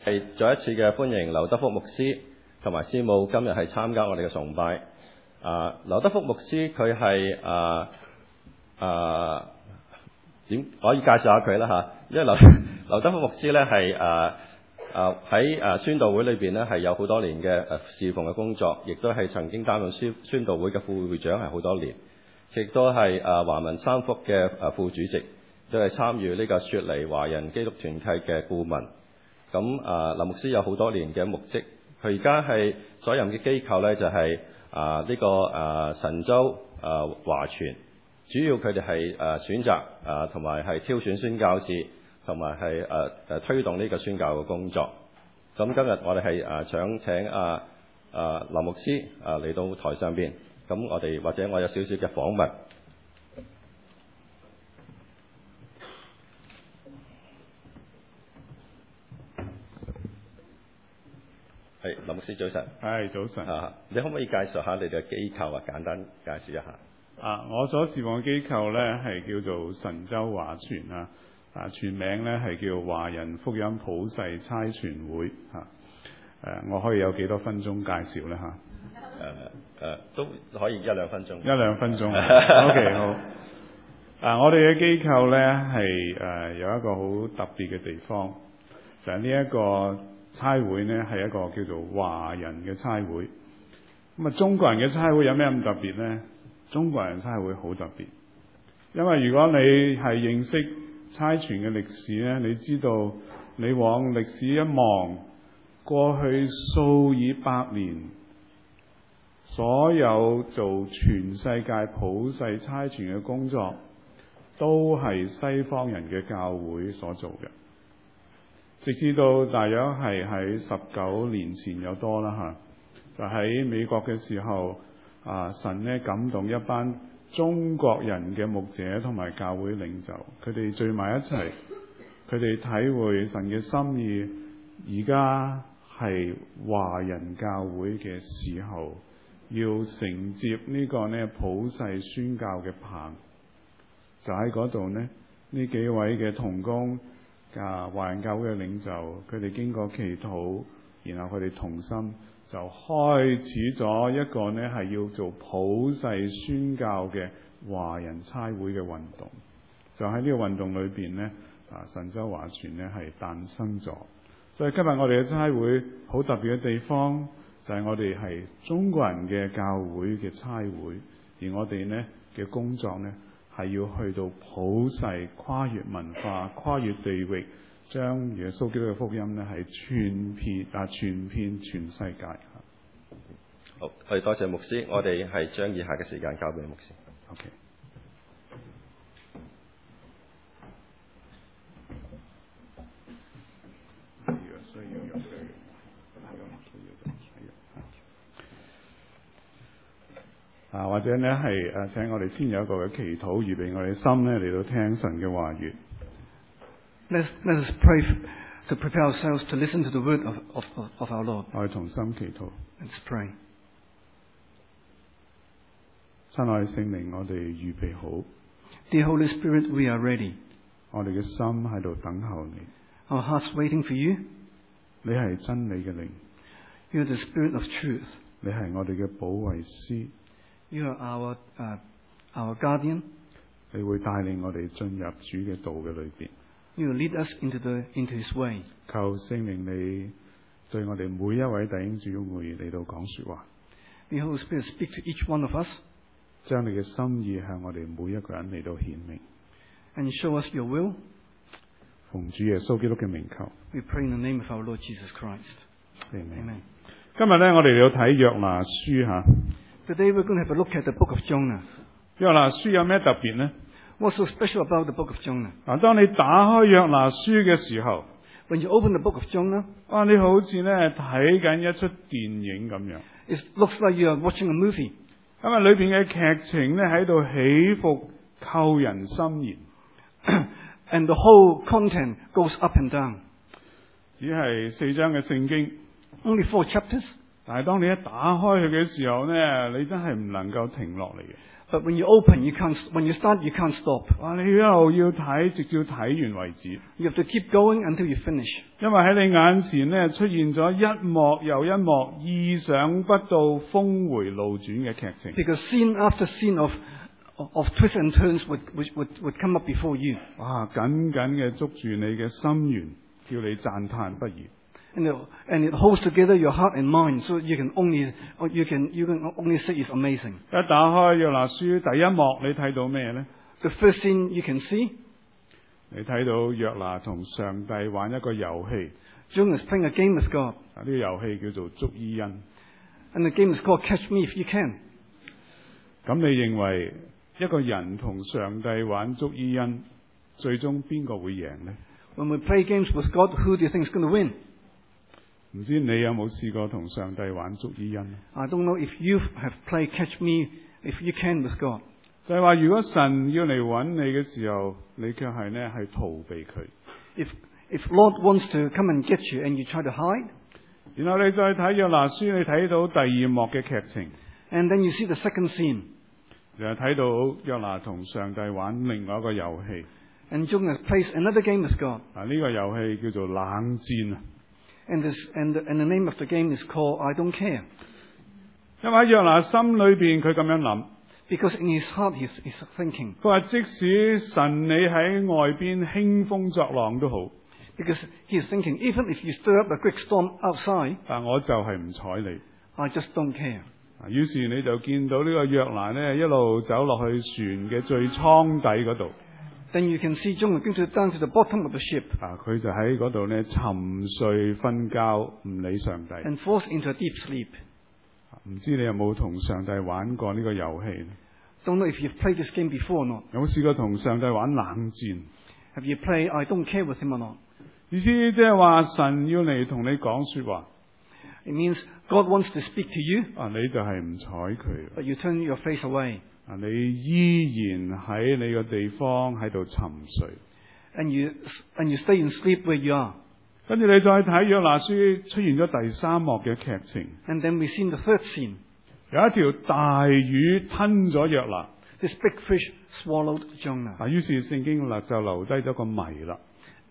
係再一次嘅歡迎劉德福牧師同埋師母今日係參加我哋嘅崇拜。劉德福牧師佢係點可以介紹下佢啦嚇？因為劉德福牧師咧係喺宣道會裏邊咧係有好多年嘅侍奉嘅工作，亦都係曾經擔任宣道會嘅副會長係好多年，亦都係華文三福嘅副主席，都係參與呢個雪梨華人基督團契嘅顧問。咁劉牧師有好多年嘅牧職，佢而家係所任嘅機構咧就係呢個神州華傳，主要佢哋係選擇同埋係挑選宣教士，同埋係推動呢個宣教嘅工作。咁今日我哋係想請劉牧師嚟到台上邊，咁我哋或者我有少少嘅訪問。係劉牧師早晨。 係早晨。 你可唔可以介紹下你哋嘅機構簡單介紹一下？ 我所侍奉嘅機構咧係叫做神州華傳全名咧係叫華人福音普世差傳會我可以有幾多分鐘介紹咧都可以一兩分鐘。 一兩分鐘。OK 好。我哋嘅機構咧係有一個好特別嘅地方，就係呢一個差會呢係一個叫做華人嘅差會。咁中國人嘅差會有咩咁特別呢？中國人差會好特別，因為如果你係認識差傳嘅歷史呢，你知道你往歷史一望，過去數以百年，所有做全世界普世差傳嘅工作，都係西方人嘅教會所做嘅。直至到大約係喺19年前有多啦就喺美國嘅時候，神呢感動一班中國人嘅牧者同埋教會領袖，佢哋聚埋一齊，佢哋體會神嘅心意。而家係華人教會嘅時候，要承接呢個呢普世宣教嘅棒，就喺嗰度呢幾位嘅同工華人教會嘅領袖，佢哋經過祈禱，然後佢哋同心就開始咗一個呢係要做普世宣教嘅華人差會嘅運動。就喺呢個運動裏邊呢神州華傳呢係誕生咗。所以今日我哋嘅差會好特別嘅地方，就係我哋係中國人嘅教會嘅差會，而我哋呢嘅工作呢係要去到普世，跨越文化，跨越地域，將耶穌基督嘅福音呢係傳遍全世界。 好，我哋多謝牧師，我哋係將以下嘅時間交俾牧師。 OK。或者呢係請我哋先有一個嘅祈禱，預備我哋心呢嚟到聽神嘅話語。 Let us pray to prepare ourselves to listen to the word of our Lord. 我哋同心祈禱。 Let's pray. 親愛聖靈，我哋預備好。 Dear Holy Spirit, we are ready. 我哋嘅心喺度等候你。 Our hearts waiting for you. 你係真理嘅靈。 You are the Spirit of truth. 你係我哋嘅保惠師。 You are our guardian. 你會帶領我哋進入主嘅道嘅裏邊。 You will lead us into His way. 求聖靈你對我哋每一位弟兄姊妹嚟到講說話。 The Holy Spirit speak to each one of us. 將你嘅心意向我哋每一個人嚟到顯明。 And show us your will. 奉主耶穌基督嘅名求。 We pray in the name of our Lord Jesus Christ. Amen. 今日呢，我哋嚟到睇約拿書 Today we're going to have a look at the book of Jonah. 約拿書有咩特別呢？ What's so special about the book of Jonah? 當你打開約拿書嘅時候， When you open the book of Jonah, 你好似呢睇緊一出電影咁樣。 It looks like you are watching a movie. 因為裏邊嘅劇情呢喺度起伏，扣人心弦。 And the whole content goes up and down. 只係4章嘅聖經。 Only 4 chapters. 但係當你一打開佢嘅時候呢，你真係唔能夠停落嚟嘅。 But when you open, when you start, you can't stop. 你一路要睇，直至睇完為止。 You have to keep going until you finish. 因為喺你眼前呢，出現咗一幕又一幕意想不到、峰回路轉嘅劇情。 Because scene after scene of twists and turns would come up before you. 哇！緊緊嘅捉住你嘅心弦，叫你讚嘆不已。 And it holds together your heart and mind, so you can only say it's amazing. 一打開約拿書第一幕，你睇到咩呢？ The first scene you can see, 你睇到約拿同上帝玩一個遊戲。 Jonah is playing a game with God. 呢個遊戲叫做捉伊恩。 And the game is called Catch Me If You Can. 咁你認為一個人同上帝玩捉伊恩，最終邊個會贏呢？ When we play games with God, who do you think is going to win? 唔知你有冇試過同上帝玩捉伊恩？ I don't know if you have played Catch Me If You Can with God. 就係話，如果神要嚟揾你嘅時候，你卻係逃避佢。 If Lord wants to come and get you and you try to hide, 然後你再睇約拿書，你睇到第二幕嘅劇情， and then you see the second scene, 就係睇到約拿同上帝玩另外一個遊戲。 and Jonah plays another game with God. 呢個遊戲叫做冷戰啊！ And the name of the game is called I Don't Care. 因為喺約拿心裏邊，佢咁樣諗。 Because in his heart he's thinking. 佢話即使神你喺外邊興風作浪都好。 Because he is thinking, even if you stir up a great storm outside, 但我就係唔睬你。 I just don't care. 於是你就見到呢個約拿呢，一路走落去船嘅最艙底嗰度。 Then you can see Jonah going down to the bottom of the ship. 佢就喺嗰度呢沉睡瞓覺，唔理上帝。 And falls into a deep sleep. 唔知你有冇同上帝玩過呢個遊戲？ Don't know if you've played this game before or not. 有冇試過同上帝玩冷戰？ Have you played I Don't Care with him or not? 意思即係話神要嚟同你講說話。 It means God wants to speak to you, 你就係唔睬佢。 but you turn your face away. 你依然喺你個地方喺度沉睡。 And you stay in sleep where you are. 跟住你再睇約拿書出現咗第三幕嘅劇情。 And then we see in the third scene, 有一條大魚吞咗約拿。 this big fish swallowed Jonah. 於是聖經就留低咗個謎啦。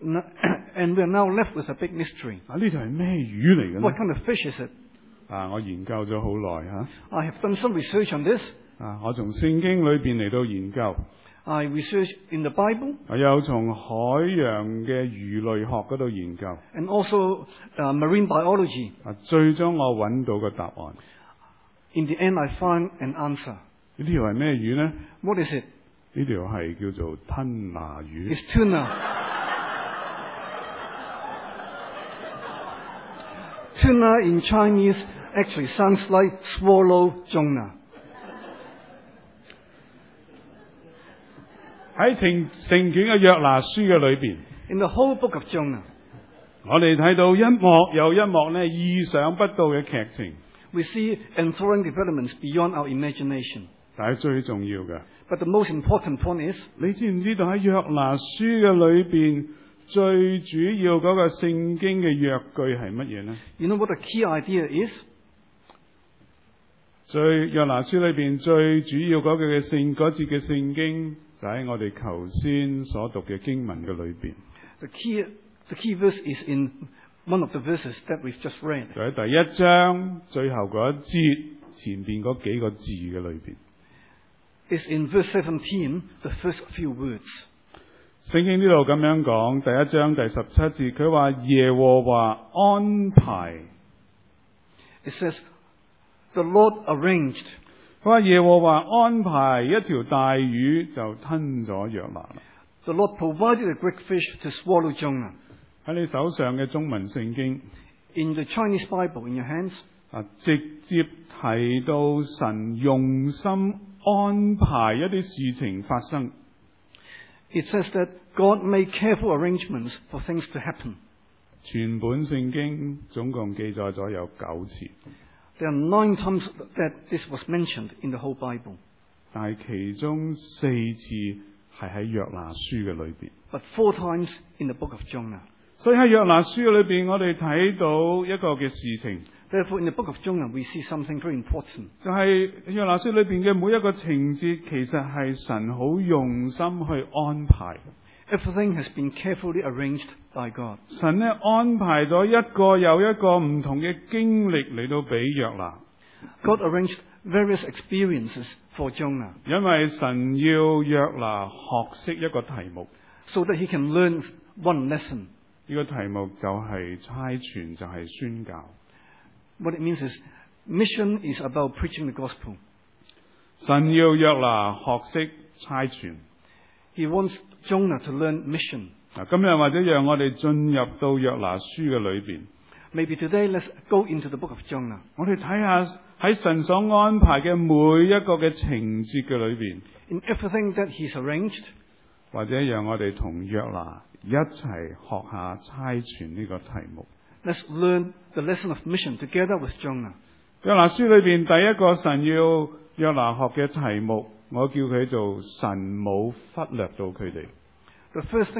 And we are now left with a big mystery. 呢條係咩魚嚟嘅 What 呢？ kind of fish is it? 我研究咗好耐嚇。 I have done some research on this. 我從聖經裏邊嚟到研究。 I researched in the Bible. 我又從海洋嘅魚類學嗰度研究。 And also marine biology. 最終我揾到個答案。 In the end, I found an answer. 呢條係咩魚呢？ What is it? 呢條係叫做吞拿魚。 It's tuna. Tuna in Chinese actually sounds like swallow Jonah. 喺成卷嘅約拿書嘅裏邊， In the whole book of Jonah, 我哋睇到一幕又一幕呢意想不到嘅劇情。 we see enthralling developments beyond our imagination. 但係最重要嘅， But the most important point is, 你知唔知道喺約拿書嘅裏邊最主要嗰個聖經嘅約句係乜嘢呢？ you know what the key idea is? 約拿書裏邊最主要嗰節嘅聖經就喺我哋頭先所讀嘅經文嘅裏邊。 The key verse is in one of the verses that we've just read. 就喺第一章最後嗰一節前邊嗰幾個字嘅裏邊。 It's in verse 17, the first few words. 聖經呢度咁樣講，第一章第17節，佢話耶和華安排。 It says, the Lord arranged. 佢話耶和華安排一條大魚就吞咗約拿。 The Lord provided a great fish to swallow Jonah. 喺你手上嘅中文聖經 In the Chinese Bible in your hands, 直接提到神用心安排一啲事情發生。 it says that God made careful arrangements for things to happen. 全本聖經總共記載咗有9次， There are 9 times that this was mentioned in the whole Bible. 但係其中4次係喺約拿書嘅裏邊。 But 4 times in the book of Jonah. 所以喺約拿書裏邊，我哋睇到一個嘅事情， Therefore, in the book of Jonah, we see something very important. 就係約拿書裏邊嘅每一個情節，其實係神好用心去安排。 Everything has been carefully arranged by God. 神咧安排咗一個又一個唔同嘅經歷嚟到俾約拿， God arranged various experiences for Jonah 因為神要約拿學識一個題目， so that he can learn one lesson. 呢個題目就係差傳，就係宣教。 What it means is, mission is about preaching the gospel. 神要約拿學識差傳。 He wants Jonah to learn mission. 今日或者讓我哋進入到約拿書嘅裏邊， Maybe today let's go into the book of Jonah. 我哋睇下喺神所安排嘅每一個嘅情節嘅裏邊， In everything that he's arranged, 或者讓我哋同約拿一齊學下差傳呢個題目。 let's learn the lesson of mission together with Jonah. 約拿書裏邊第一個神要約拿學嘅題目，我叫佢做神冇忽略到佢哋。 The first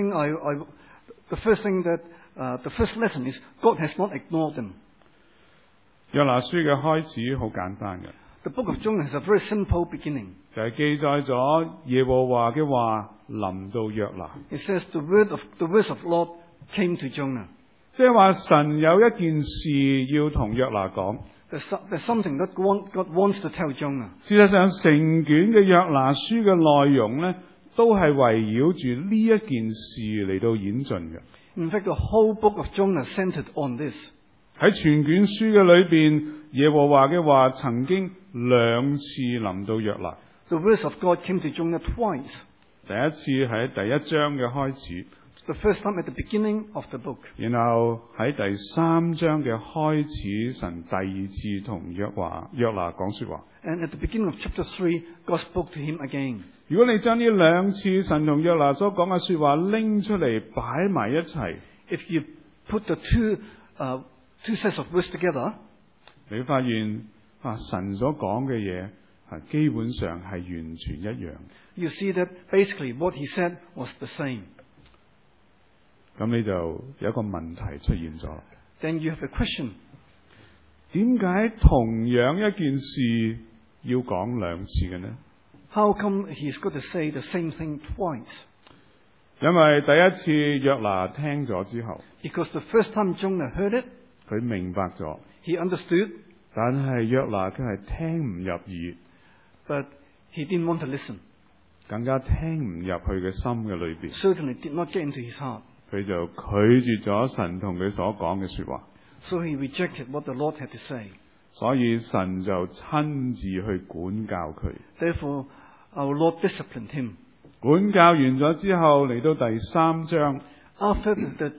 thing that the first lesson is God has not ignored them. 約拿書嘅開始好簡單嘅， The book of Jonah has a very simple beginning. 就係記載咗耶和華嘅話臨到約拿， It says the words of Lord came to Jonah. 即係話神有一件事要同約拿講。 There's something that God wants to tell Jonah. 事實上，成卷嘅約拿書嘅內容呢，都係圍繞住呢一件事嚟到演進嘅。 In fact, the whole book of Jonah centered on this. 喺全卷書嘅裏邊，耶和華嘅話曾經兩次臨到約拿。 The words of God came to Jonah twice. 第一次喺第一章嘅開始， The first time at the beginning of the book. 然後喺第三章嘅開始，神第二次同約拿講說話。 And at the beginning of chapter 3, God spoke to him again. 如果你將呢兩次神同約拿所講嘅說話拎出嚟擺埋一齊， If you put the two sets of words together, 你發現神所講嘅嘢基本上係完全一樣。 you see that basically what he said was the same. 咁你就有一個問題出現咗。 Then you have a question. 點解同樣一件事要講兩次嘅呢？ How come he's got to say the same thing twice? 因為第一次約拿聽咗之後， Because the first time Jonah heard it, 佢明白咗， he understood, 但係約拿佢係聽唔入耳， but he didn't want to listen. 更加聽唔入佢嘅心嘅裏邊， Certainly did not get into his heart. 佢就拒絕咗神同佢所講嘅說話。 So he rejected what the Lord had to say. 所以神就親自去管教佢。 Therefore, our Lord disciplined him. 管教完咗之後，嚟到第三章， After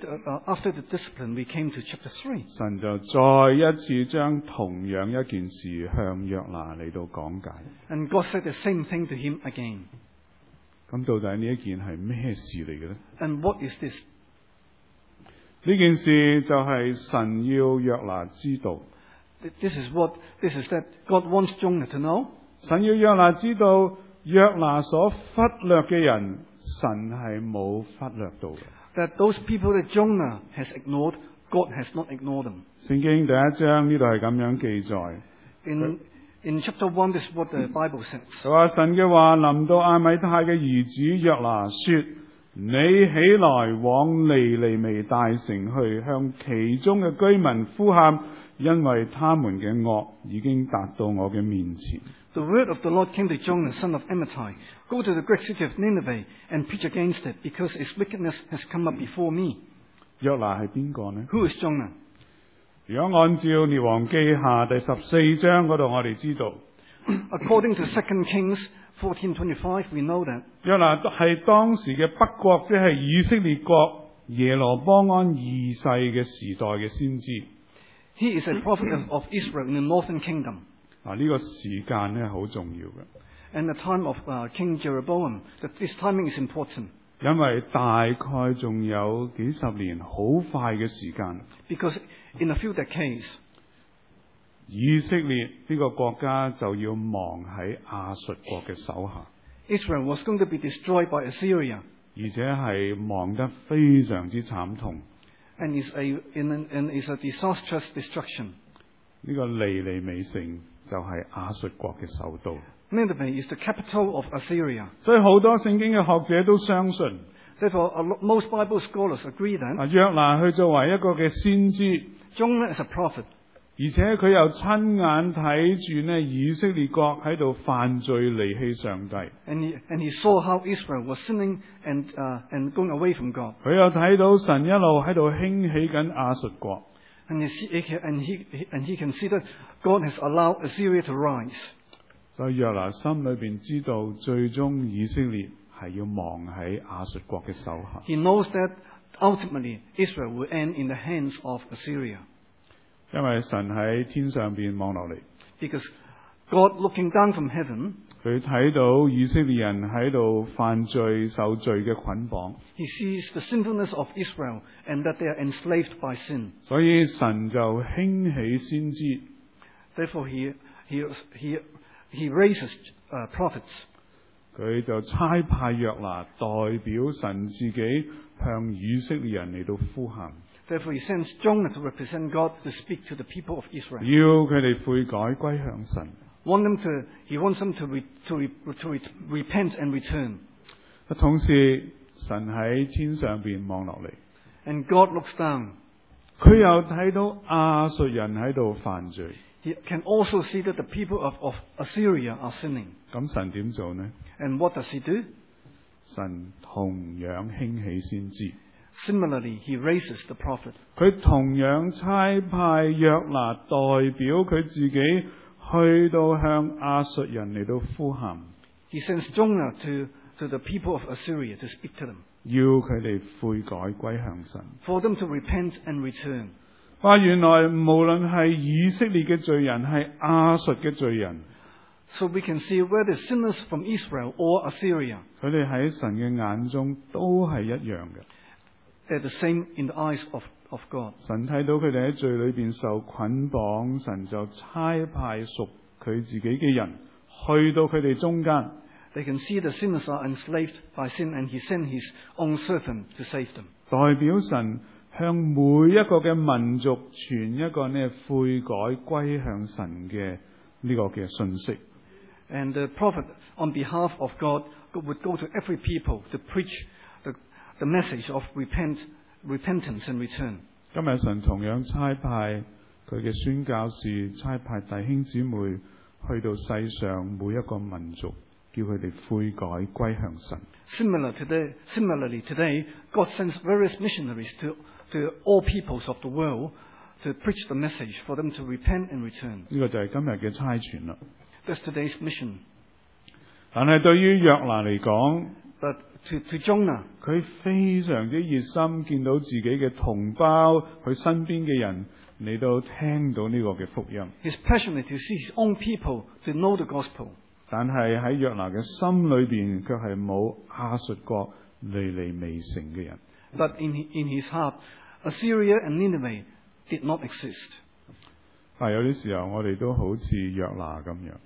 the discipline, we came to chapter 3. 神就再一次將同樣一件事向約拿嚟到講解。 And God said the same thing to him again. 咁到底呢一件係咩事嚟嘅呢？ And what is this? 呢件事就係神要約拿知道， This is that God wants Jonah to know. 神要約拿知道，約拿所忽略嘅人，神係冇忽略到嘅。 That those people that Jonah has ignored, God has not ignored them. 聖經第一章呢度係咁樣記載。 In chapter 1, this is what the Bible says. 佢話神嘅話臨到亞米太嘅兒子約拿說：你起來往尼尼微大城去，向其中嘅居民呼喊，因為他們嘅惡已經達到我嘅面前。 The word of the Lord came to Jonah, son of Amittai. Go to the great city of Nineveh and preach against it, because its wickedness has come up before me. 約拿係邊個呢？ Who is Jonah? 如果按照列王記下第14章嗰度，我哋知道 According to 2 Kings 14:25, we know that 約拿係當時嘅北國，即係以色列國耶羅波安二世嘅時代嘅先知。 he is a prophet of Israel in the northern kingdom. 呢個時間咧好重要嘅， And the time of King Jeroboam, that this timing is important. 因為大概仲有幾十年好快嘅時間， Because in a few decades, 以色列呢個國家就要亡喺亞述國嘅手下， Israel was going to be destroyed by Assyria. 而且係亡得非常之慘痛。 and is a disastrous destruction. 呢個尼尼微城就係亞述國嘅首都。 Nineveh is the capital of Assyria. 所以好多聖經嘅學者都相信， Therefore, most Bible scholars agree that 約拿佢作為一個嘅先知， Jonah is a prophet, 而且佢又親眼睇住呢以色列國喺度犯罪離棄上帝， and he saw how Israel was sinning and going away from God. 佢又睇到神一路喺度興起緊亞述國。 And he can see that God has allowed Assyria to rise. 所以約拿心裏邊知道，最終以色列係要亡喺亞述國嘅手下。 He knows that ultimately Israel will end in the hands of Assyria. 因為神喺天上邊望落嚟， Because God looking down from heaven, 佢睇到以色列人喺度犯罪受罪嘅捆綁， he sees the sinfulness of Israel and that they are enslaved by sin. 所以神就興起先知， Therefore he raises prophets. 佢就差派約拿代表神自己向以色列人嚟到呼喊， Therefore he sends Jonah to represent God to speak to the people of Israel. 要佢哋悔改歸向神。 He wants them to repent and return. 同時，神喺天上邊望落嚟， And God looks down. 佢又睇到亞述人喺度犯罪。 He can also see that the people of Assyria are sinning. 咁神點做呢？ And what does he do? 神同樣興起先知， Similarly, he raises the prophet. 佢同樣差派約拿代表佢自己去到向亞述人嚟到呼喊， He sends Jonah to the people of Assyria to speak to them, 要佢哋悔改歸向神。 for them to repent and return. 話原來無論係以色列嘅罪人，係亞述嘅罪人， So we can see whether sinners from Israel or Assyria, 佢哋喺神嘅眼中都係一樣嘅。 they're the same in the eyes of God. 神睇到佢哋喺罪裏邊受捆綁，神就差派屬佢自己嘅人去到佢哋中間， They can see the sinners are enslaved by sin, and he sent his own servant to save them. 代表神向每一個嘅民族傳一個呢悔改歸向神嘅呢個嘅信息。 And the prophet, on behalf of God, would go to every people to preach the message of repentance and return. 今日神同樣差派佢嘅宣教士，差派弟兄姊妹去到世上每一個民族，叫佢哋悔改歸向神。 Similarly, today, God sends various missionaries to all peoples of the world to preach the message for them to repent and return. 呢個就係今日嘅差傳啦。 That's today's mission. 但係對於約拿嚟講， But to Jonah, 佢非常之熱心，見到自己嘅同胞，佢身邊嘅人嚟到聽到呢個嘅福音。 he's passionate to see his own people to know the gospel. 但係喺約拿嘅心裏邊，卻係冇亞述國尼尼微城嘅人。 But in his heart, Assyria and Nineveh did not exist. 有啲時候我哋都好似約拿咁樣。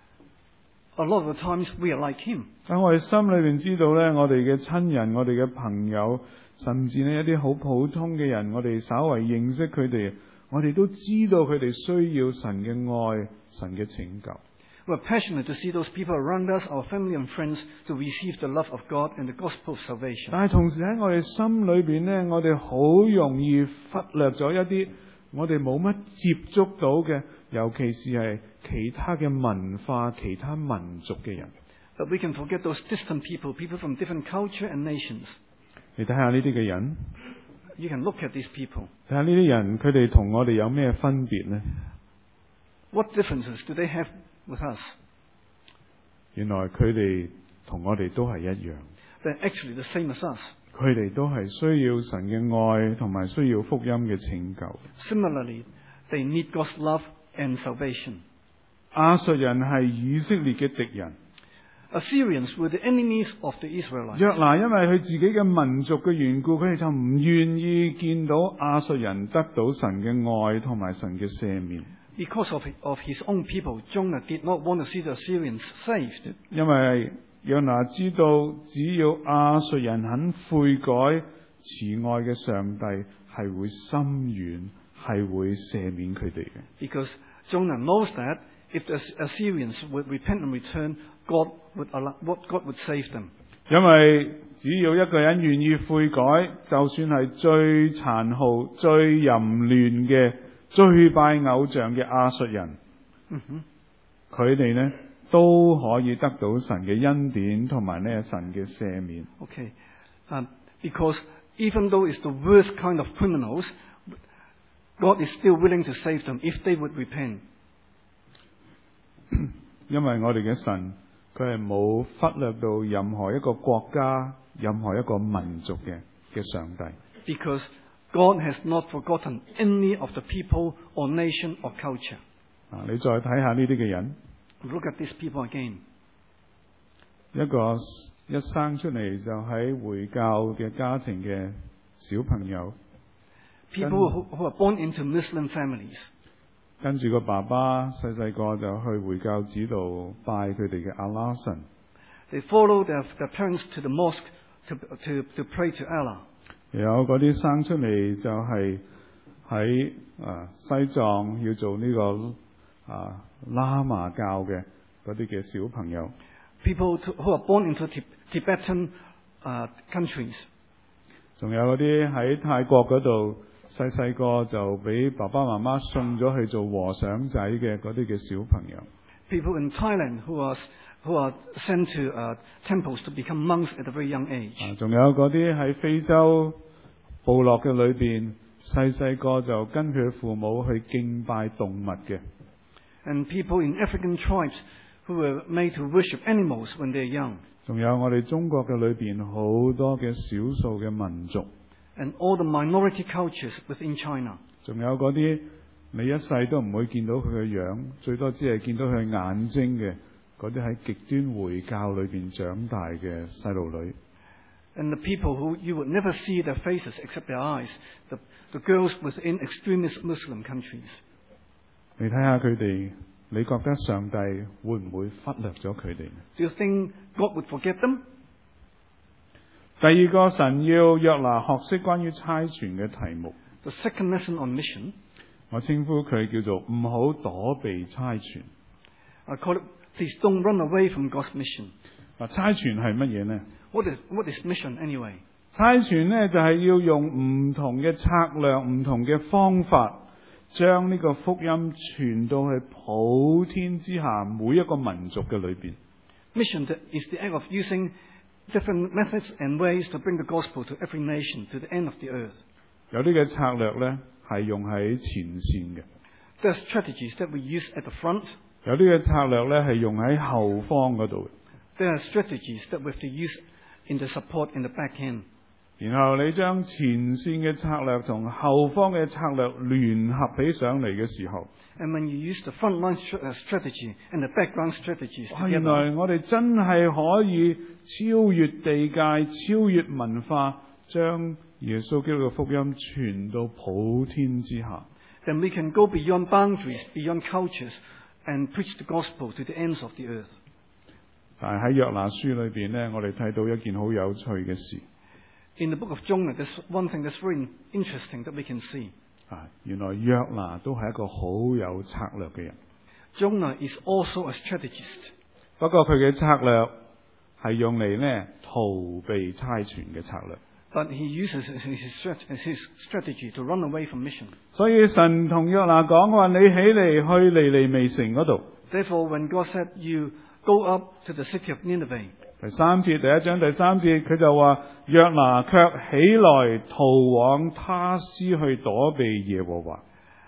A lot of the times we are like him. 但我哋心裏邊知道呢，我哋嘅親人、我哋嘅朋友，甚至呢一啲好普通嘅人，我哋稍為認識佢哋，我哋都知道佢哋需要神嘅愛、神嘅拯救。 We're passionate to see those people around us, our family and friends, to receive the love of God and the gospel of salvation. 但係同時喺我哋心裏邊呢，我哋好容易忽略咗一啲我哋冇乜接觸到嘅，尤其是係其他嘅文化、其他民族嘅人。 But we can forget those distant people, people from different culture and nations. 你睇下呢啲嘅人， You can look at these people. 睇下呢啲人，佢哋同我哋有咩分別呢？ What differences do they have with us? 原來佢哋同我哋都係一樣， They're actually the same as us. 佢哋都係需要神嘅愛，同埋需要福音嘅拯救。 Similarly, they need God's love and salvation. 亞述人係以色列嘅敵人， Assyrians were the enemies of the Israelites. 約拿因為佢自己嘅民族嘅緣故，佢哋就唔願意見到亞述人得到神嘅愛同埋神嘅赦免。 Because of his own people, Jonah did not want to see the Assyrians saved. 因為約拿知道，只要亞述人肯悔改，慈愛嘅上帝係會深遠，係會赦免佢哋嘅。 Because Jonah knows that if the Assyrians would repent and return, God would save them. 因為只要一個人願意悔改，就算係最殘酷、最淫亂嘅、最拜偶像嘅亞述人，佢哋呢都可以得到神嘅恩典同埋呢神嘅赦免。 Okay, because even though it's the worst kind of criminals, God is still willing to save them if they would repent. 因為我哋嘅神，佢係冇忽略到任何一個國家、任何一個民族嘅上帝。 Because God has not forgotten any of the people or nation or culture. 你再睇下呢啲嘅人， Look at these people again. 一個一生出嚟就喺回教嘅家庭嘅小朋友， People who are born into Muslim families. 跟住個爸爸細細個就去回教寺度拜佢哋嘅阿拉神。 They follow their parents to the mosque to pray to Allah. 有嗰啲生出嚟就係喺西藏要做呢個喇嘛教嘅嗰啲嘅小朋友。 People who are born into Tibetan countries. 仲有嗰啲喺泰國嗰度細細個就俾爸爸媽媽送咗去做和尚仔嘅嗰啲嘅小朋友。 People in Thailand who are sent to temples to become monks at a very young age. 仲有嗰啲喺非洲部落嘅裏邊細細個就跟佢父母去敬拜動物嘅。 And people in African tribes who were made to worship animals when they're young. 仲有我哋中國嘅裏邊好多嘅少數嘅民族。 And all the minority cultures within China. 仲有嗰啲你一世都唔會見到佢嘅樣，最多只係見到佢眼睛嘅嗰啲喺極端回教裏邊長大嘅細路女。 And the people who you would never see their faces except their eyes, the girls within extremist Muslim countries. 你睇下佢哋，你覺得上帝會唔會忽略咗佢哋？ Do you think God would forget them? 第二個神要約拿學識關於差傳嘅題目。 The second lesson on mission. 我稱呼佢叫做唔好躲避差傳。 I call it, please don't run away from God's mission. 差傳係乜嘢呢？ What is mission anyway? 差傳呢就係要用唔同嘅策略、唔同嘅方法，將呢個福音傳到去普天之下每一個民族嘅裏邊。 Mission is the act of using different methods and ways to bring the gospel to every nation, to the end of the earth. 有啲嘅策略呢係用喺前線嘅。 There are strategies that we use at the front. 有啲嘅策略呢係用喺後方嗰度。 There are strategies that we have to use in the support in the back end. 然後你將前線嘅策略同後方嘅策略聯合起上嚟嘅時候， And when you use the front line strategy and the background strategies 原 together, 來我哋真係可以超越地界、超越文化，將耶穌基督嘅福音傳到普天之下。 then we can go beyond boundaries, beyond cultures, and preach the gospel to the ends of the earth. 但係喺約拿書裏邊呢，我哋睇到一件好有趣嘅事。 In the book of Jonah, there's one thing that's very interesting that we can see. 原來約拿都係一個好有策略嘅人。 Jonah is also a strategist. 不過佢嘅策略係用嚟呢逃避差傳嘅策略。 But he uses his strategy to run away from mission. 所以神同約拿講話：你起嚟去尼尼微城嗰度。 Therefore, when God said, you go up to the city of Nineveh, 第3節第1章第3節佢就話：約拿卻起來逃往他施去躲避耶和華。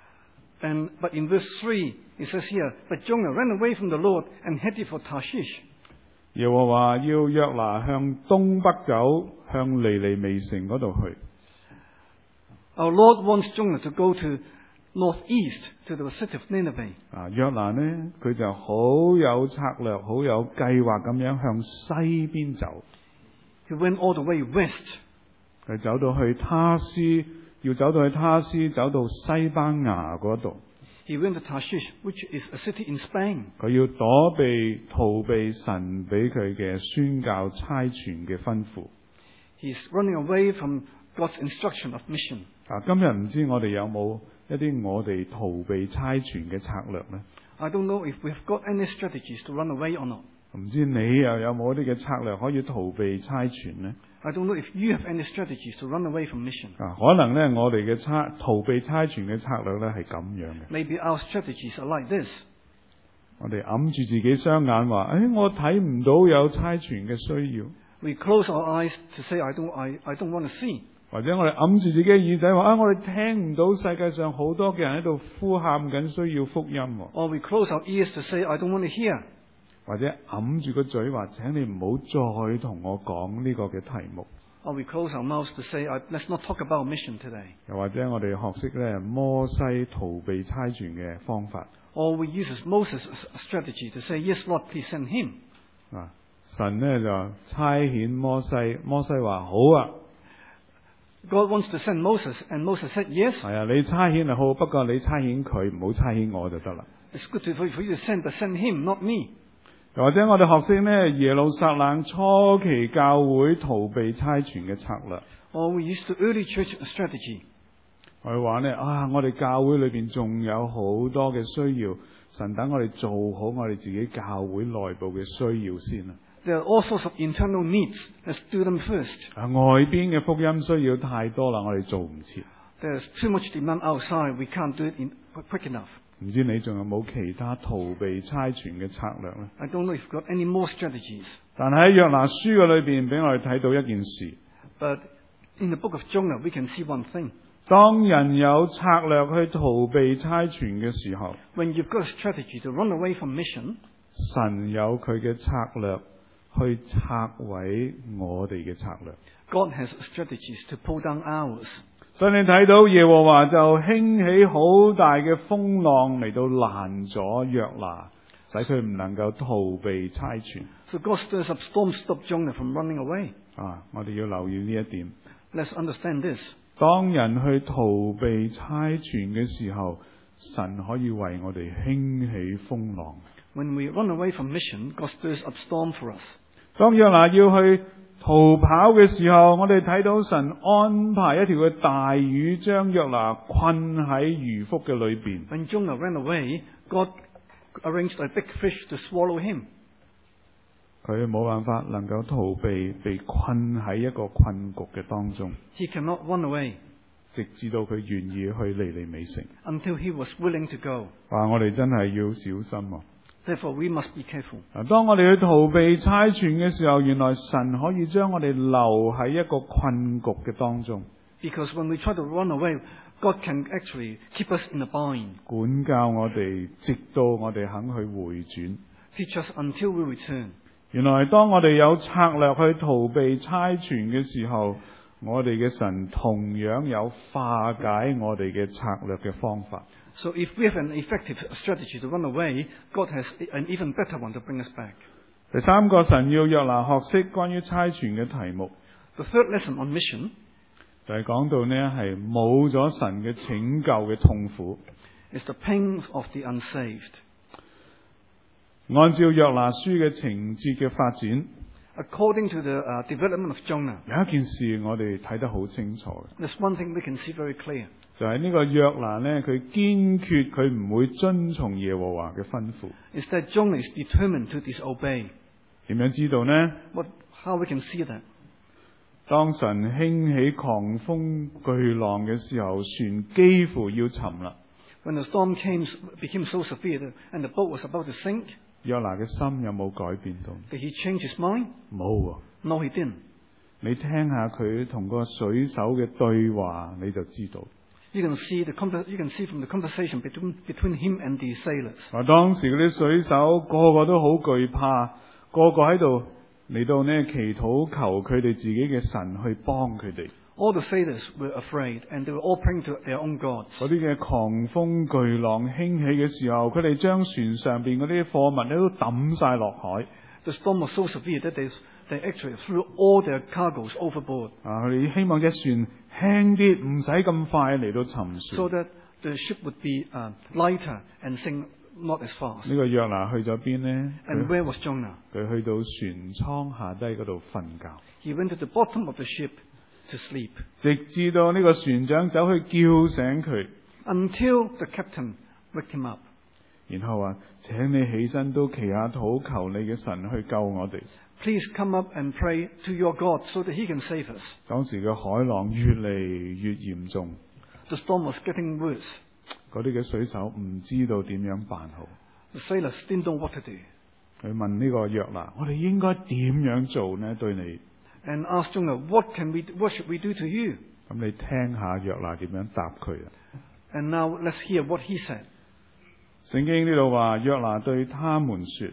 but in verse 3, it says here, but Jonah ran away from the Lord and headed for Tarshish. 耶和華要約拿向東北走，向尼尼微城嗰度去。 Our Lord wants Jonah to go to northeast to the city of Nineveh. 約拿呢，佢就好有策略、好有計劃咁樣向西邊走。 He went all the way west. 佢走到去他施，要走到去他施，走到西班牙嗰度。 He went to Tarshish, which is a city in Spain. 佢要逃避神俾佢嘅宣教差傳嘅吩咐。 He's running away from God's instruction of mission. 今日唔知我哋有冇一啲我哋逃避差傳嘅策略呢？ I don't know if we've got any strategies to run away or not. 唔知你又有冇啲嘅策略可以逃避差傳呢？ I don't know if you have any strategies to run away from mission. 可能呢，我哋嘅逃避差傳嘅策略呢係咁樣嘅。 Maybe our strategies are like this. 我哋揞住自己雙眼話：我睇唔到有差傳嘅需要。 We close our eyes to say, I don't want to see. 或者我哋揞住自己耳仔話：我哋聽唔到世界上好多嘅人喺度呼喊緊需要福音。 Or we close our ears to say, I don't want to hear. 或者揞住個嘴話：請你唔好再同我講呢個嘅題目。 Or we close our mouths to say, let's not talk about mission today. 又或者我哋學識咧摩西逃避差傳嘅方法。 Or we use Moses' strategy to say, yes, Lord, please send him. 神呢就差遣摩西，摩西話好啊。 God wants to send Moses, and Moses said, yes. 係啊，你差遣係好，不過你差遣佢，唔好差遣我就得啦。 It's good for you to send, but send him, not me. 又或者我哋學識呢耶路撒冷初期教會逃避差傳嘅策略。 Or we use the early church strategy. 我哋話呢我哋教會裏邊仲有好多嘅需要，神等我哋做好我哋自己教會內部嘅需要先啊。 There are all sorts of internal needs. Let's do them first. 外邊嘅福音需要太多啦，我哋做唔切。 There's too much demand outside. We can't do it quick enough. 唔知你仲有冇其他逃避差傳嘅策略呢？ I don't know if you've got any more strategies. 但喺約拿書嘅裏邊，俾我哋睇到一件事。 But in the book of Jonah, we can see one thing. 當人有策略去逃避差傳嘅時候， When you've got a strategy to run away from mission, 神有佢嘅策略去拆毀我哋嘅策略。 God has strategies to pull down ours. 所以你睇到耶和華就興起好大嘅風浪嚟到攔咗約拿，使佢唔能夠逃避差傳。 So God stirs up storms to stop Jonah from running away. 我哋要留意呢一點。 Let's understand this. 當人去逃避差傳嘅時候，神可以為我哋興起風浪。 When we run away from mission, God stirs up storm for us. 當約拿要去逃跑嘅時候，我哋睇到神安排一條嘅大魚將約拿困喺魚腹嘅裏邊。 When Jonah ran away, God arranged a big fish to swallow him. 佢冇辦法能夠逃避被困喺一個困局嘅當中， He cannot run away 直至到佢願意去尼尼微城。 until he was willing to go. 我哋真係要小心。 Therefore, we must be careful. 當我哋去逃避差傳嘅時候，原來神可以將我哋留喺一個困局嘅當中。 Because when we try to run away, God can actually keep us in a bind. 管教我哋，直到我哋肯去回轉。 Teach us until we return. 原來當我哋有策略去逃避差傳嘅時候，我哋嘅神同樣有化解我哋嘅策略嘅方法。 So if we have an effective strategy to run away, God has an even better one to bring us back. 第三個，神要約拿學識關於差傳嘅題目。 The third lesson on mission 就係講到呢係冇咗神嘅拯救嘅痛苦。 is the pains of the unsaved. 按照約拿書嘅情節嘅發展， According to the development of Jonah, 有一件事我哋睇得好清楚嘅， there's one thing we can see very clear. 就係呢個約拿呢，佢堅決佢唔會遵從耶和華嘅吩咐。 Is that Jonah is determined to disobey. 點樣知道呢？ How we can see that? 當神興起狂風巨浪嘅時候，船幾乎要沉啦。 When the storm became so severe and the boat was about to sink, 約拿嘅心有冇改變到？ did he change his mind? 冇喎。 No, he didn't. 你聽下佢同個水手嘅對話，你就知道。 You can see from the conversation between him and the sailors. 話當時嗰啲水手個個都好懼怕，個個喺度嚟到呢祈禱求佢哋自己嘅神去幫佢哋。 All the sailors were afraid, and they were all praying to their own gods. 嗰啲嘅狂風巨浪興起嘅時候，佢哋將船上邊嗰啲貨物咧都抌晒落海。 The storm was so severe that they actually threw all their cargoes overboard. 佢哋希望隻船輕啲，唔使咁快嚟到沉船。 So that the ship would be lighter and sink not as fast. 呢個約拿去咗邊呢？ And where was Jonah? 佢去到船艙下低嗰度瞓覺。 He went to the bottom of the ship to sleep 直至到呢個船長走去叫醒佢， until the captain waked him up. 然後話：請你起身都祈下禱，求你嘅神去救我哋。 Please come up and pray to your God so that he can save us. 當時嘅海浪越嚟越嚴重， The storm was getting worse. 嗰啲嘅水手唔知道點樣辦好。 The sailors didn't know what to do 佢問呢個約拿：我哋應該點樣做呢？對你， and asked Jonah, what should we do to you? 咁你聽下約拿點樣答佢啊？ And now let's hear what he said. 聖經呢度話：約拿對他們說：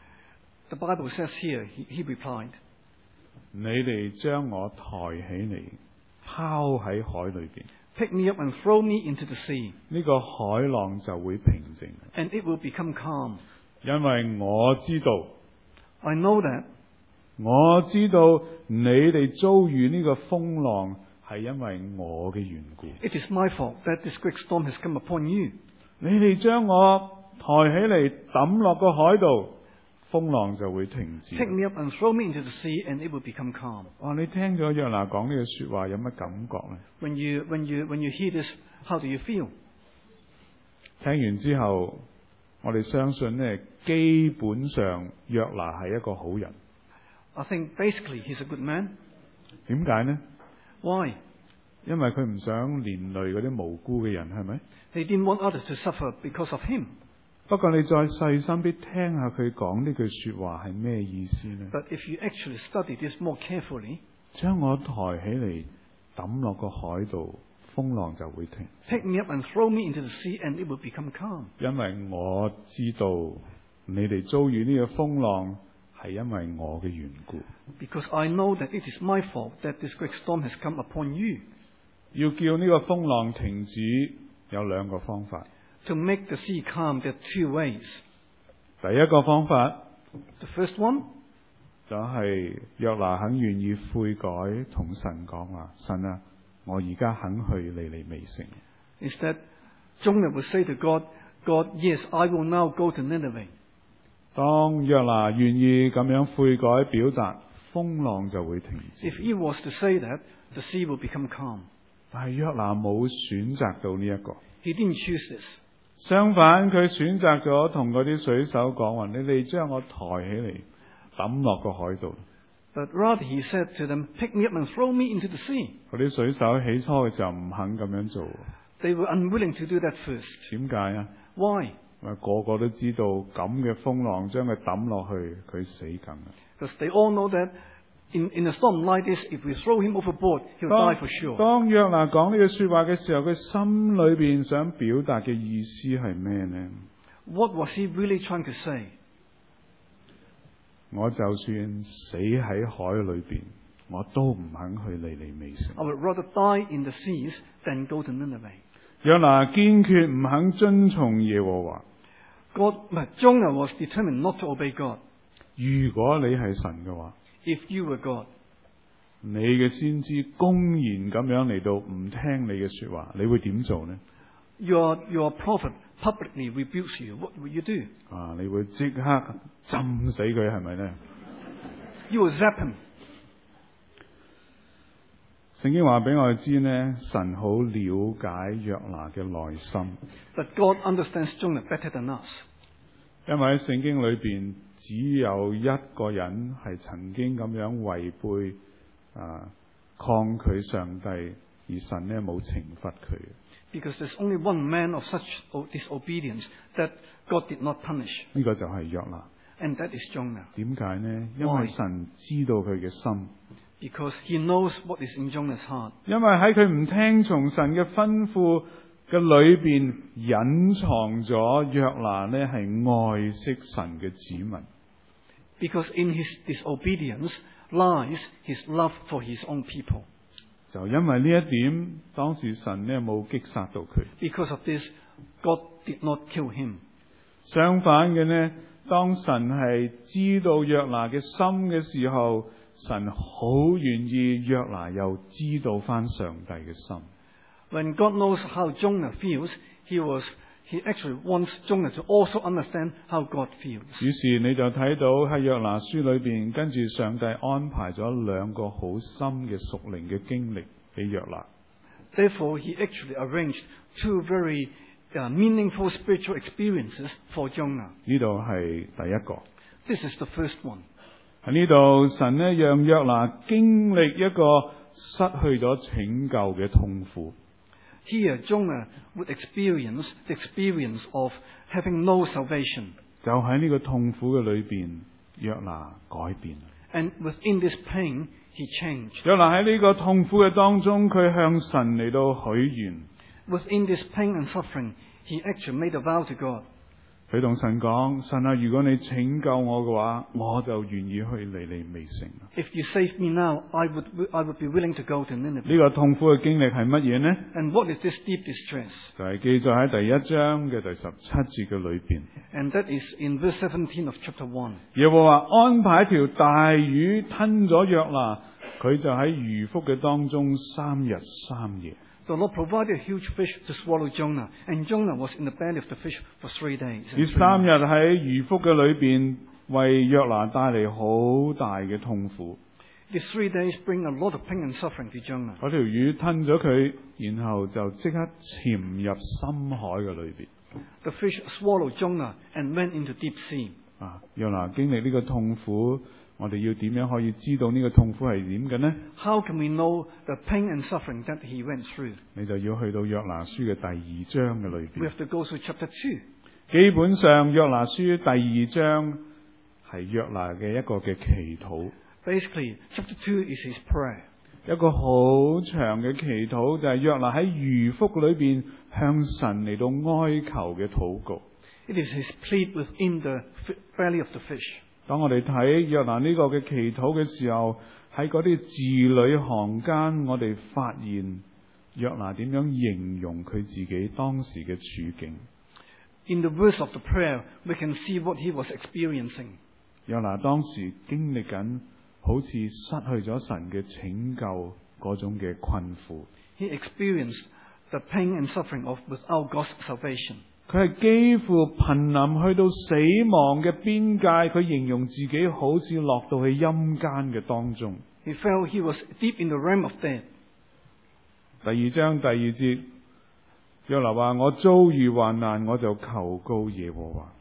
The Bible says here, he replied, 你哋將我抬起嚟，拋喺海裏邊， pick me up and throw me into the sea, 呢個海浪就會平靜， and it will become calm. 因為我知道。 I know that 我知道你哋遭遇呢個風浪係因為我嘅緣故。 it is my fault that this great storm has come upon you. 你哋將我抬起嚟抌落個海度，風浪就會停止。 Pick me up and throw me into the sea, and it will become calm. 哇！你聽咗約拿講呢句說話有乜感覺呢？ When you hear this, how do you feel? 聽完之後，我哋相信呢，基本上約拿係一個好人。 I think basically he's a good man. 點解呢？ Why? 因為佢唔想連累嗰啲無辜嘅人，係咪？ He didn't want others to suffer because of him. 不過你再細心啲聽下佢講呢句說話係咩意思呢？ But if you actually study this more carefully, 將我抬起嚟抌落個海度，風浪就會停。 pick me up and throw me into the sea, and it will become calm. 因為我知道你哋遭遇呢個風浪係因為我嘅緣故。 Because I know that it is my fault that this great storm has come upon you. 要叫呢個風浪停止，有兩個方法。 To make the sea calm, there are two ways. 第一個方法 The first one 就係約拿肯願意悔改，同神講話：神啊，我而家肯去尼尼微城。 is that Jonah would say to God, God, yes, I will now go to Nineveh. 當約拿願意咁樣悔改表達，風浪就會停止。 If he was to say that, the sea will become calm. 但係約拿冇選擇到呢一個， He didn't choose this. 相反佢選擇咗同嗰啲水手講話：你哋將我抬起嚟抌落個海度。 But rather he said to them, pick me up and throw me into the sea. 嗰啲水手起初嘅時候唔肯咁樣做， They were unwilling to do that first. 點解啊？ Why? 因為個個都知道咁嘅風浪將佢抌落去，佢死梗啦。 Because they all know that in a storm like this, if we throw him overboard, he'll die for sure. 當約拿講呢句說話嘅時候，佢心裏邊想表達嘅意思係咩呢？ What was he really trying to say? 我就算死喺海裏邊，我都唔肯去尼尼微城。 I would rather die in the seas than go to Nineveh. 約拿堅決唔肯遵從耶和華。 Jonah was determined not to obey God. 如果你係神嘅話， If you were God, 你嘅先知公然咁樣嚟到唔聽你嘅說話，你會點做呢？ your prophet publicly rebukes you, what will you do? 啊，你會即刻浸死佢係咪呢？ You will zap him. 聖經話俾我哋知呢，神好了解約拿嘅內心， But God understands Jonah better than us. 因為喺聖經裏邊只有一個人係曾經咁樣違背抗拒上帝，而神呢冇懲罰佢。 Because there's only one man of such disobedience that God did not punish. 呢個就係約拿。 And that is Jonah. 點解呢？因為神知道佢嘅心。 Because he knows what is in Jonah's heart. 因為喺佢唔聽從神嘅吩咐嘅裏邊，隱藏咗約拿呢係愛惜神嘅子民。 Because in his disobedience lies his love for his own people. 就因為呢一點，當時神呢冇擊殺到佢。 Because of this, God did not kill him. 相反嘅呢，當神係知道約拿嘅心嘅時候，神好願意約拿又知道翻上帝嘅心。 When God knows how Jonah feels, he was He actually wants Jonah to also understand how God feels. 於是你就睇到喺約拿書裏邊，跟住上帝安排咗兩個好深嘅屬靈嘅經歷俾約拿。 Therefore, he actually arranged two very meaningful spiritual experiences for Jonah. 呢度係第一個。 This is the first one. 喺呢度，神呢讓約拿經歷一個失去咗拯救嘅痛苦。 Here, Jonah would experience the experience of having no salvation. 就喺呢個痛苦嘅裏邊，約拿改變。 And within this pain, he changed. 約拿喺呢個痛苦嘅當中，佢向神嚟到許願。 Within this pain and suffering, he actually made a vow to God. 佢同神講：神啊，如果你拯救我嘅話，我就願意去尼尼微城。 If you save me now, I would be willing to go to Nineveh. 呢個痛苦嘅經歷係乜嘢呢？ And what is this deep distress? 就係記載喺第一章嘅第17節嘅裏邊。 And that is in verse 17 of chapter 1. 耶和華安排一條大魚吞咗約拿，佢就喺魚腹嘅當中3日3夜。 The Lord provided a huge fish to swallow Jonah, and Jonah was in the belly of the fish for 3 days. 呢3日喺魚腹嘅裏邊，為約拿帶嚟好大嘅痛苦。 These 3 days bring a lot of pain and suffering to Jonah. 嗰條魚吞咗佢，然後就即刻潛入深海嘅裏邊。 The fish swallowed Jonah and went into deep sea. 約拿經歷呢個痛苦，我哋要點樣可以知道呢個痛苦係點嘅呢？ How can we know the pain and suffering that he went through? 你就要去到約拿書嘅第2章嘅裏 We 邊。 have to go through chapter 2. 基本上約拿書第2章係約拿嘅一個嘅祈禱， Basically, chapter 2 is his prayer. 一個好長嘅祈禱，就係約拿喺魚腹裏邊向神嚟到哀求嘅禱告。 It is his plea within the belly of the fish. 當我哋睇約拿呢個嘅祈禱嘅時候，喺嗰啲字裏行間，我哋發現約拿點樣形容佢自己當時嘅處境。 In the verse of the prayer, we can see what he was experiencing. 約拿當時經歷緊好似失去咗神嘅拯救嗰種嘅困苦。 He experienced the pain and suffering of without God's salvation. 佢係幾乎瀕臨去到死亡嘅邊界，佢形容自己好似落到去陰間嘅當中。 He felt he was deep in the realm of death. 第2章第2節，約拿話：我遭遇患難，我就求告耶和華。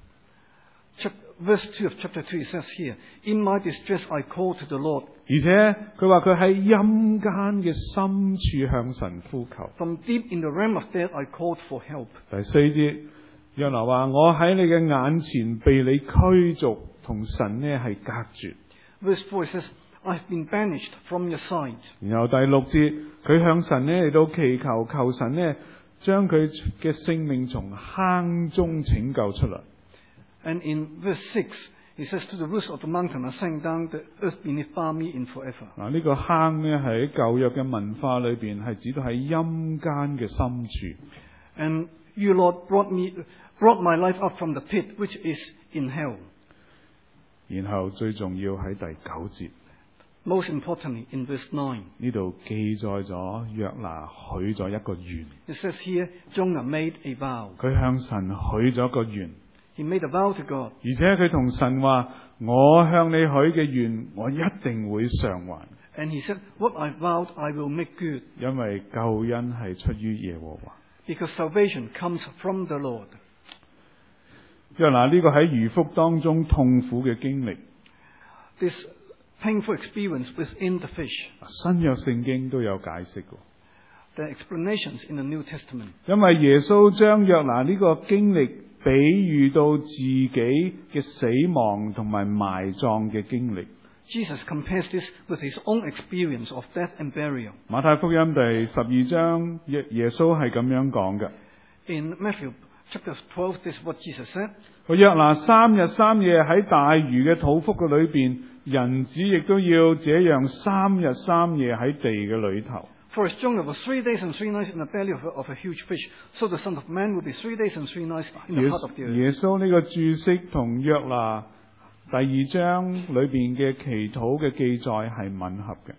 Verse 2 of chapter 2 it says here, In my distress I called to the Lord. 而且佢話佢喺陰間嘅深處向神呼求。 From deep in the realm of death I called for help. 第4節，約拿話：我喺你嘅眼前被你驅逐，同神呢係隔絕。 Verse 4 it says, I've been banished from your sight. 然後第6節，佢向神呢嚟到祈求，求神呢將佢嘅性命從坑中拯救出嚟。 And in verse 6, he says, To the roots of the mountain I sank down, the earth beneath bar me in forever. 呢個坑呢喺舊約嘅文化裏邊係指到喺陰間嘅深處。 And you, Lord, brought my life up from the pit, which is in hell. 然後最重要喺第9節， Most importantly, in verse 9, 呢度記載咗約拿許咗一個願， it says here, Jonah made a vow. 佢向神許咗一個願， He made a vow to God. 而且佢同神話：我向你許嘅願，我一定會償還， And he said, What I vowed, I will make good. 因為救恩係出於耶和華。 Because salvation comes from the Lord. 約拿呢個喺魚腹當中痛苦嘅經歷， This painful experience within the fish. 新約聖經都有解釋嘅。 The explanations in the New Testament. 因為耶穌將約拿呢個經歷比喻到自己嘅死亡同埋埋葬嘅經歷。 Jesus compares this with his own experience of death and burial. 馬太福音第12章，耶穌係咁樣講嘅。 In Matthew chapter 12, this is what Jesus said. 約拿3日3夜喺大魚嘅肚腹嘅裏邊，人子亦都要這樣3日3夜喺地嘅裏頭。 For as Jonah was 3 days and 3 nights in the belly of a huge fish, so the Son of Man will be 3 days and 3 nights in the heart of the earth. 耶穌呢個注釋同約拿第2章裏邊嘅祈禱嘅記載係吻合嘅。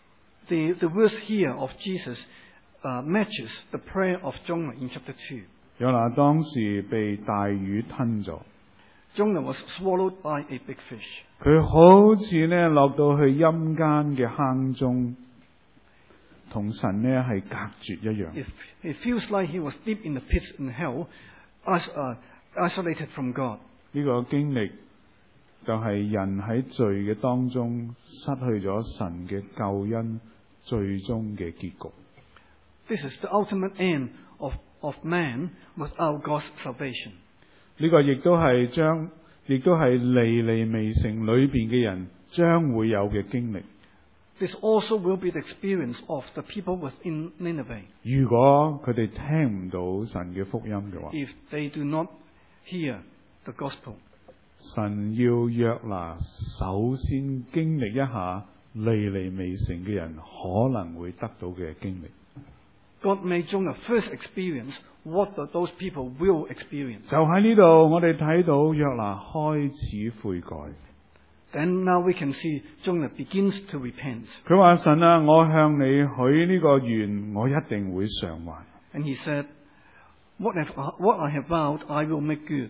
The verse here of Jesus matches the prayer of Jonah in chapter 2. 約拿當時被大魚吞咗， Jonah was swallowed by a big fish. 佢好似呢落到去陰間嘅坑中，同神呢係隔絕一樣。 It feels like he was deep in the pits in hell, isolated from God. 呢個經歷就係人喺罪嘅當中失去咗神嘅救恩最終嘅結局。 This is the ultimate end of man without God's salvation. 呢個亦都係尼尼微城裏邊嘅人將會有嘅經歷。 This also will be the experience of the people within Nineveh 如果佢哋聽唔到神嘅福音嘅話， if they do not hear the gospel. 神要約拿首先經歷一下尼尼微城嘅人可能會得到嘅經歷。 God made Jonah first experience what those people will experience. 就喺呢度，我哋睇到約拿開始悔改。 Then now we can see Jonah begins to repent. 佢話：神啊，我向你許呢個願，我一定會償還。 And he said, what I have vowed, I will make good.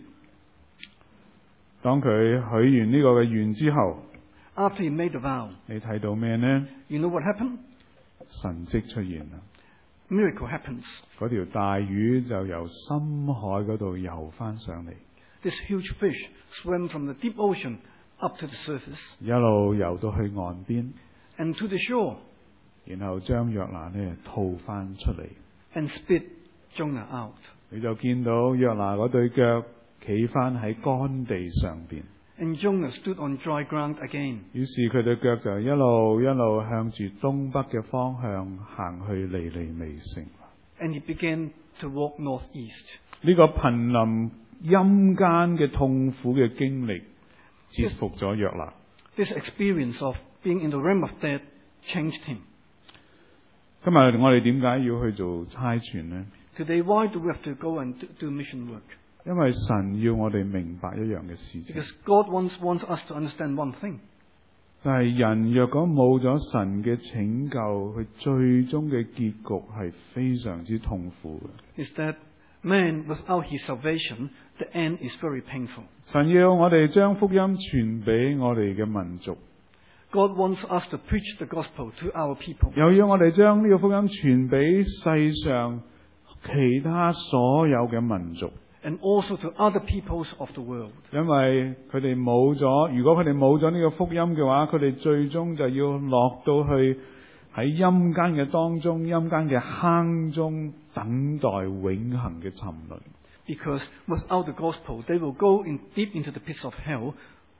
當佢許完呢個嘅願之後， After he made the vow, 你睇到咩呢？ you know what happened? 神蹟出現啦！ Miracle happens. 嗰條大魚就由深海嗰度游翻上嚟， This huge fish swam from the deep ocean up to the surface 一路游到去岸邊， and to the shore 然後將約拿呢吐翻出嚟。 and spit Jonah out. 你就見到約拿嗰對腳企翻喺乾地上邊， And Jonah stood on dry ground again. 於是佢對腳就一路向住東北嘅方向行去尼尼微城。 And he began to walk northeast. 呢個瀕臨陰間嘅痛苦嘅經歷折服咗約拿。 This experience of being in the realm of death changed him. 今日我哋點解要去做差傳呢？ Today, why do we have to go and do mission work? 因為神要我哋明白一樣嘅事情， Because God wants us to understand one thing. 就係人若果冇咗神嘅拯救，佢最終嘅結局係非常之痛苦嘅。 Is that man without his salvation, the end is very painful. 神要我哋將福音傳俾我哋嘅民族， God wants us to preach the gospel to our people. 又要我哋將呢個福音傳俾世上其他所有嘅民族。 And also to other peoples of the world. 因為佢哋冇咗，如果佢哋冇咗呢個福音嘅話，佢哋最終就要落到去喺陰間嘅當中、陰間嘅坑中等待永恆嘅沉淪。 Because without the gospel, they will go deep into the pits of hell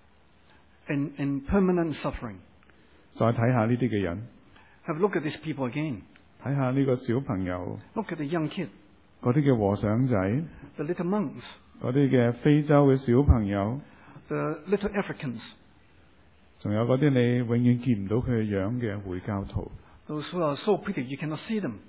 and permanent suffering. 再睇下呢啲嘅人， Have a look at these people again. 睇下呢個小朋友， Look at the young kid, 嗰啲嘅和尚仔， the little monks, 嗰啲嘅非洲嘅小朋友， the little Africans, 仲有嗰啲你永遠見唔到佢嘅樣嘅回教徒。 those who are so pretty you cannot see them.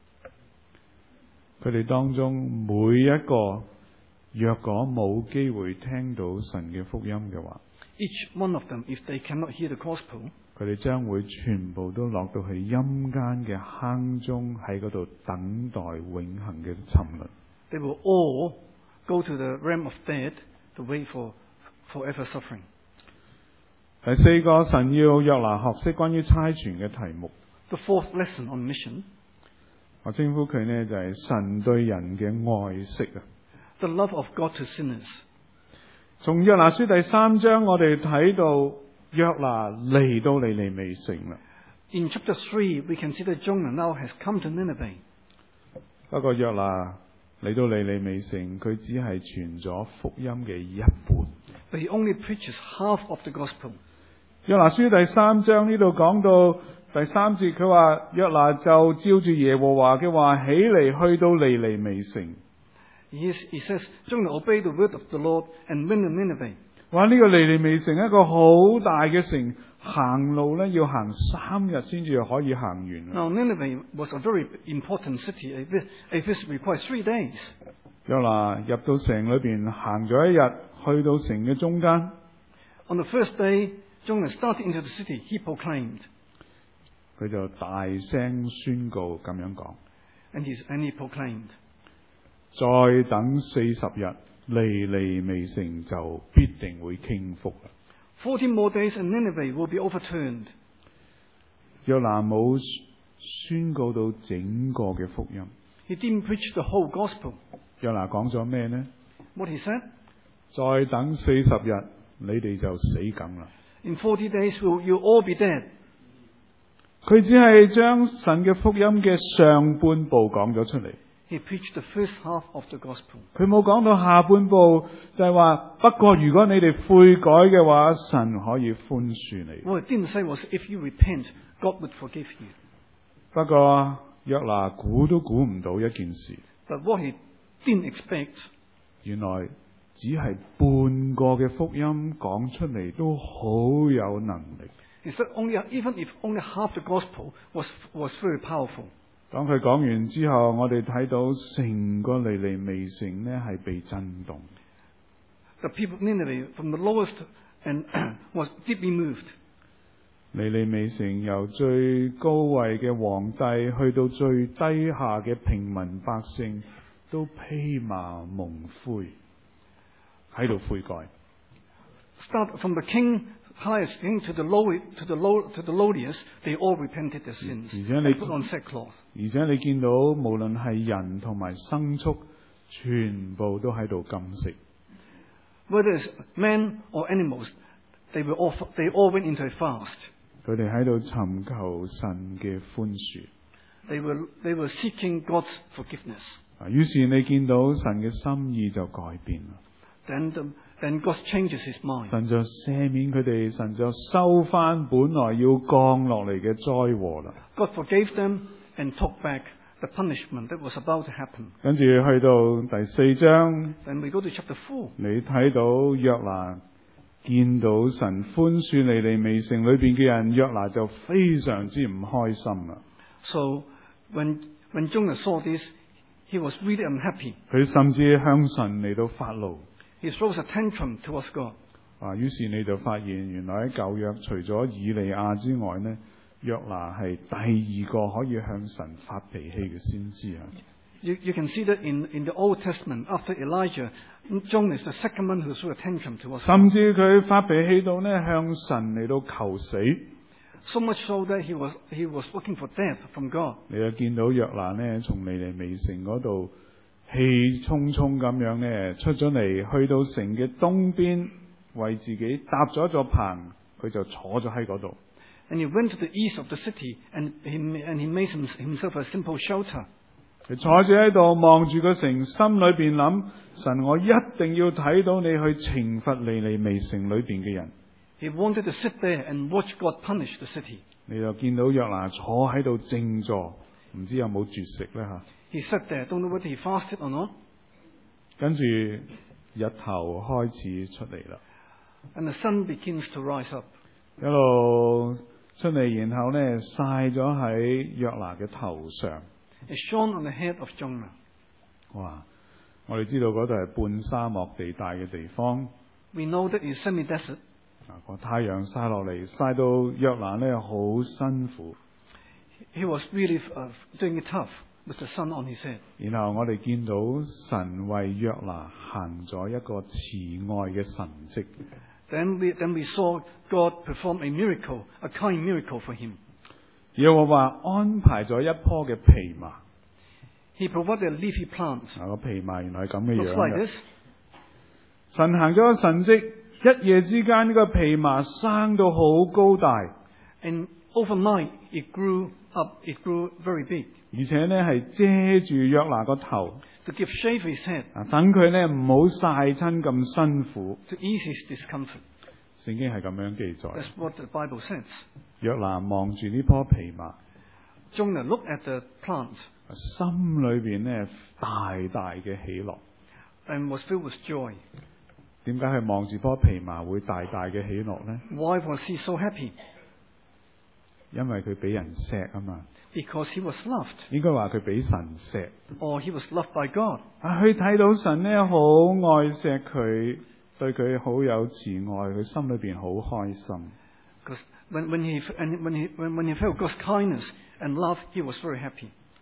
佢哋當中每一個，若果冇機會聽到神嘅福音嘅話， Each one of them, if they cannot hear the gospel, 佢哋將會全部都落到去陰間嘅坑中，喺嗰度等待永恆嘅沉淪。 they will all go to the realm of death to wait for forever suffering. 第四個，神要約拿學識關於差傳嘅題目， The fourth lesson on mission, 我稱呼佢呢就係神對人嘅愛惜啊。 the love of God to sinners. 從約拿書第3章，我哋睇到約拿嚟到尼尼微城啦。 In chapter 3, we can see that Jonah now has come to Nineveh. 不過約拿嚟到尼尼微城，佢只係傳咗福音嘅一半。 But he only preaches half of the gospel. 約拿書第3章呢度講到第3節，佢話約拿就照住耶和華嘅話起嚟，去到尼尼微城。 He says, Jonah obeyed the word of the Lord and went to Nineveh. 哇！呢個尼尼微城一個好大嘅城，行路咧要行3日先至可以行完。 Now, Nineveh was a very important city. A visit required 3 days. 約拿入到城裏邊行咗一日，去到城嘅中間， On the first day, Jonah started into the city. He proclaimed. 佢就大聲宣告咁樣講： And he proclaimed. 再等40日，尼尼微城就必定會傾覆啦。 40 more days and Nineveh will be overturned. 約拿冇宣告到整個嘅福音。 He didn't preach the whole gospel. 約拿講咗咩呢？ What he said? 再等40日，你哋就死梗啦。 In 40 days you'll all be dead. 佢只係將神嘅福音嘅上半部講咗出嚟。 He preached the first half of the gospel. 佢冇講到下半部，就係話，不過如果你哋悔改嘅話，神可以寬恕你。 What he didn't say was, if you repent, God would forgive you. 不過約拿估都估唔到一件事， But what he didn't expect, 原來只係半個嘅福音講出嚟都好有能力。 he said even if only half the gospel was very powerful. 當佢講完之後，我哋睇到成個尼尼微城呢係被震動。 The people of Nineveh, from the lowest and was deeply moved. 尼尼微城由最高位嘅皇帝去到最低下嘅平民百姓，都披麻蒙灰，喺度悔改。 Start from the highest king to the lowliest, they all repented their sins. 而且你 Put on sackcloth. 而且你見到無論係人同埋牲畜，全部都喺度禁食。 Whether it's men or animals, they all went into a fast. 佢哋喺度尋求神嘅寬恕。 They were seeking God's forgiveness. 於是你見到神嘅心意就改變啦。 Then God changes his mind. 神就赦免佢哋，神就收翻本來要降落嚟嘅災禍啦。 God forgave them and took back the punishment that was about to happen. 跟住去到第4章， Then we go to chapter 4. 你睇到約拿見到神寬恕尼尼微城裏邊嘅人，約拿就非常之唔開心啦。 So when Jonah saw this, he was really unhappy. 佢甚至向神嚟到發怒。 He throws a tantrum towards God. 於是你就發現，原來喺舊約除咗以利亞之外呢，約拿係第二個可以向神發脾氣嘅先知啊。 You can see that in the Old Testament, after Elijah, Jonah is the second one who threw a tantrum towards God. 甚至佢發脾氣到呢，向神嚟到求死。 So much so that he was looking for death from God. 你就見到約拿呢，從尼尼微城嗰度氣沖沖咁樣呢出咗嚟，去到城嘅東邊，為自己搭咗一座棚，佢就坐咗喺嗰度。 And he went to the east of the city and he made himself a simple shelter. 佢坐住喺度望住個城，心裏邊諗：神，我一定要睇到你去懲罰尼尼微城裏邊嘅人。 He wanted to sit there and watch God punish the city. 你就見到約拿坐喺度靜坐，唔知有冇絕食呢？吓。 He sat there, don't know whether he fasted or not. 跟住日頭開始出嚟啦， And the sun begins to rise up. 一路出嚟，然後呢曬咗喺約拿嘅頭上。 It shone on the head of Jonah. 哇！我哋知道嗰度係半沙漠地帶嘅地方。 We know that it's semi-desert. 個太陽曬落嚟，曬到約拿呢好辛苦。 He was really doing it tough with the sun on his head. 然後我哋見到神為約拿行咗一個慈愛嘅神蹟。 Then we saw God perform a miracle, a kind miracle for him. 耶和華安排咗一棵嘅蓖麻。 He provided a leafy plant. 個蓖麻原來係咁嘅 Looks 樣 like 嘅。 this. 神行咗個神蹟，一夜之間呢個蓖麻生到好高大， And overnight it grew up, it grew very big. 而且呢係遮住約拿個頭， To give shade for his head, 等佢呢唔好曬親咁辛苦。 to ease his discomfort. 聖經係咁樣記載。 That's what the Bible says. 約拿望住呢棵蓖麻， Jonah looked at the plant 心裏邊呢大大嘅喜樂。 and was filled with joy. 點解佢望住棵蓖麻會大大嘅喜樂呢？ Why was he so happy? 因為佢俾人錫啊嘛。 Because he was loved. 應該話佢俾神錫。 Or he was loved by God. 佢睇到神呢好愛錫佢，對佢好有慈愛，佢心裏邊好開心。 Because when he felt God's kindness and love, he was very happy.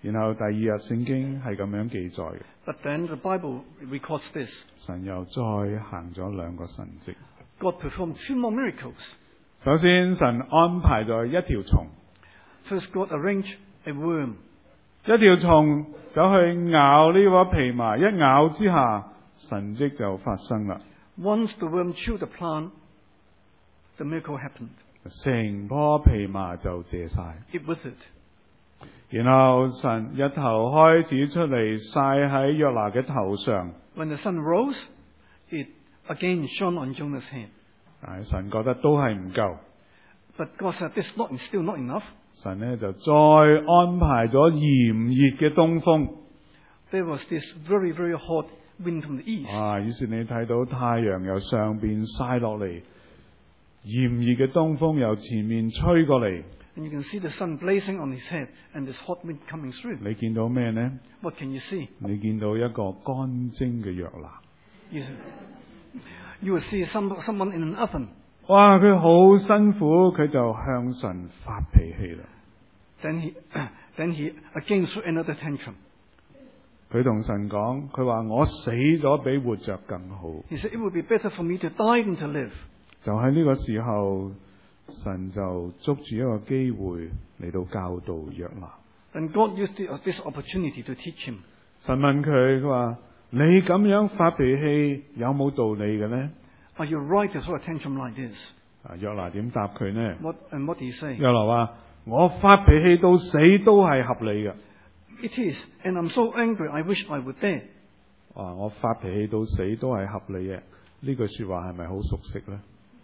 然後第二日聖經係咁樣記載嘅， But then the Bible records this. 神又再行咗2個神蹟。 God performed 2 more miracles. 首先，神安排咗一條蟲， First, God arranged a worm. 一條蟲走去咬呢棵蓖麻，一咬之下，神蹟就發生啦。 Once the worm chewed the plant, the miracle happened. 成棵蓖麻就謝晒。 It withered. 然後神日頭開始出嚟曬喺約拿嘅頭上， When the sun rose, it again shone on Jonah's head. 但係神覺得都係唔夠， But God said, this is still not enough. 神呢就再安排咗炎熱嘅東風。 There was this very, very hot wind from the east. 於是你睇到太陽由上邊曬落嚟，炎熱嘅東風由前面吹過嚟。 And you can see the sun blazing on his head and this hot wind coming through. 你見到咩呢？ What can you see? 你見到一個乾蒸嘅約拿。 You will see someone in an oven. 哇！佢好辛苦，佢就向神發脾氣啦。 Then he again threw another tantrum. 佢同神講，佢話我死咗比活着更好。 He said, it would be better for me to die than to live. 就喺呢個時候，神就捉住一個機會嚟到教導約拿。 Then God used this opportunity to teach him. 神問佢話：你咁樣發脾氣有冇道理嘅呢？ Are you right to throw a tantrum like this? 約拿點答佢呢？ What did he say? 約拿話：我發脾氣到死都係合理嘅。 It is, and I'm so angry, I wish I were dead. 我發脾氣到死都係合理嘅。呢句說話係咪好熟悉呢？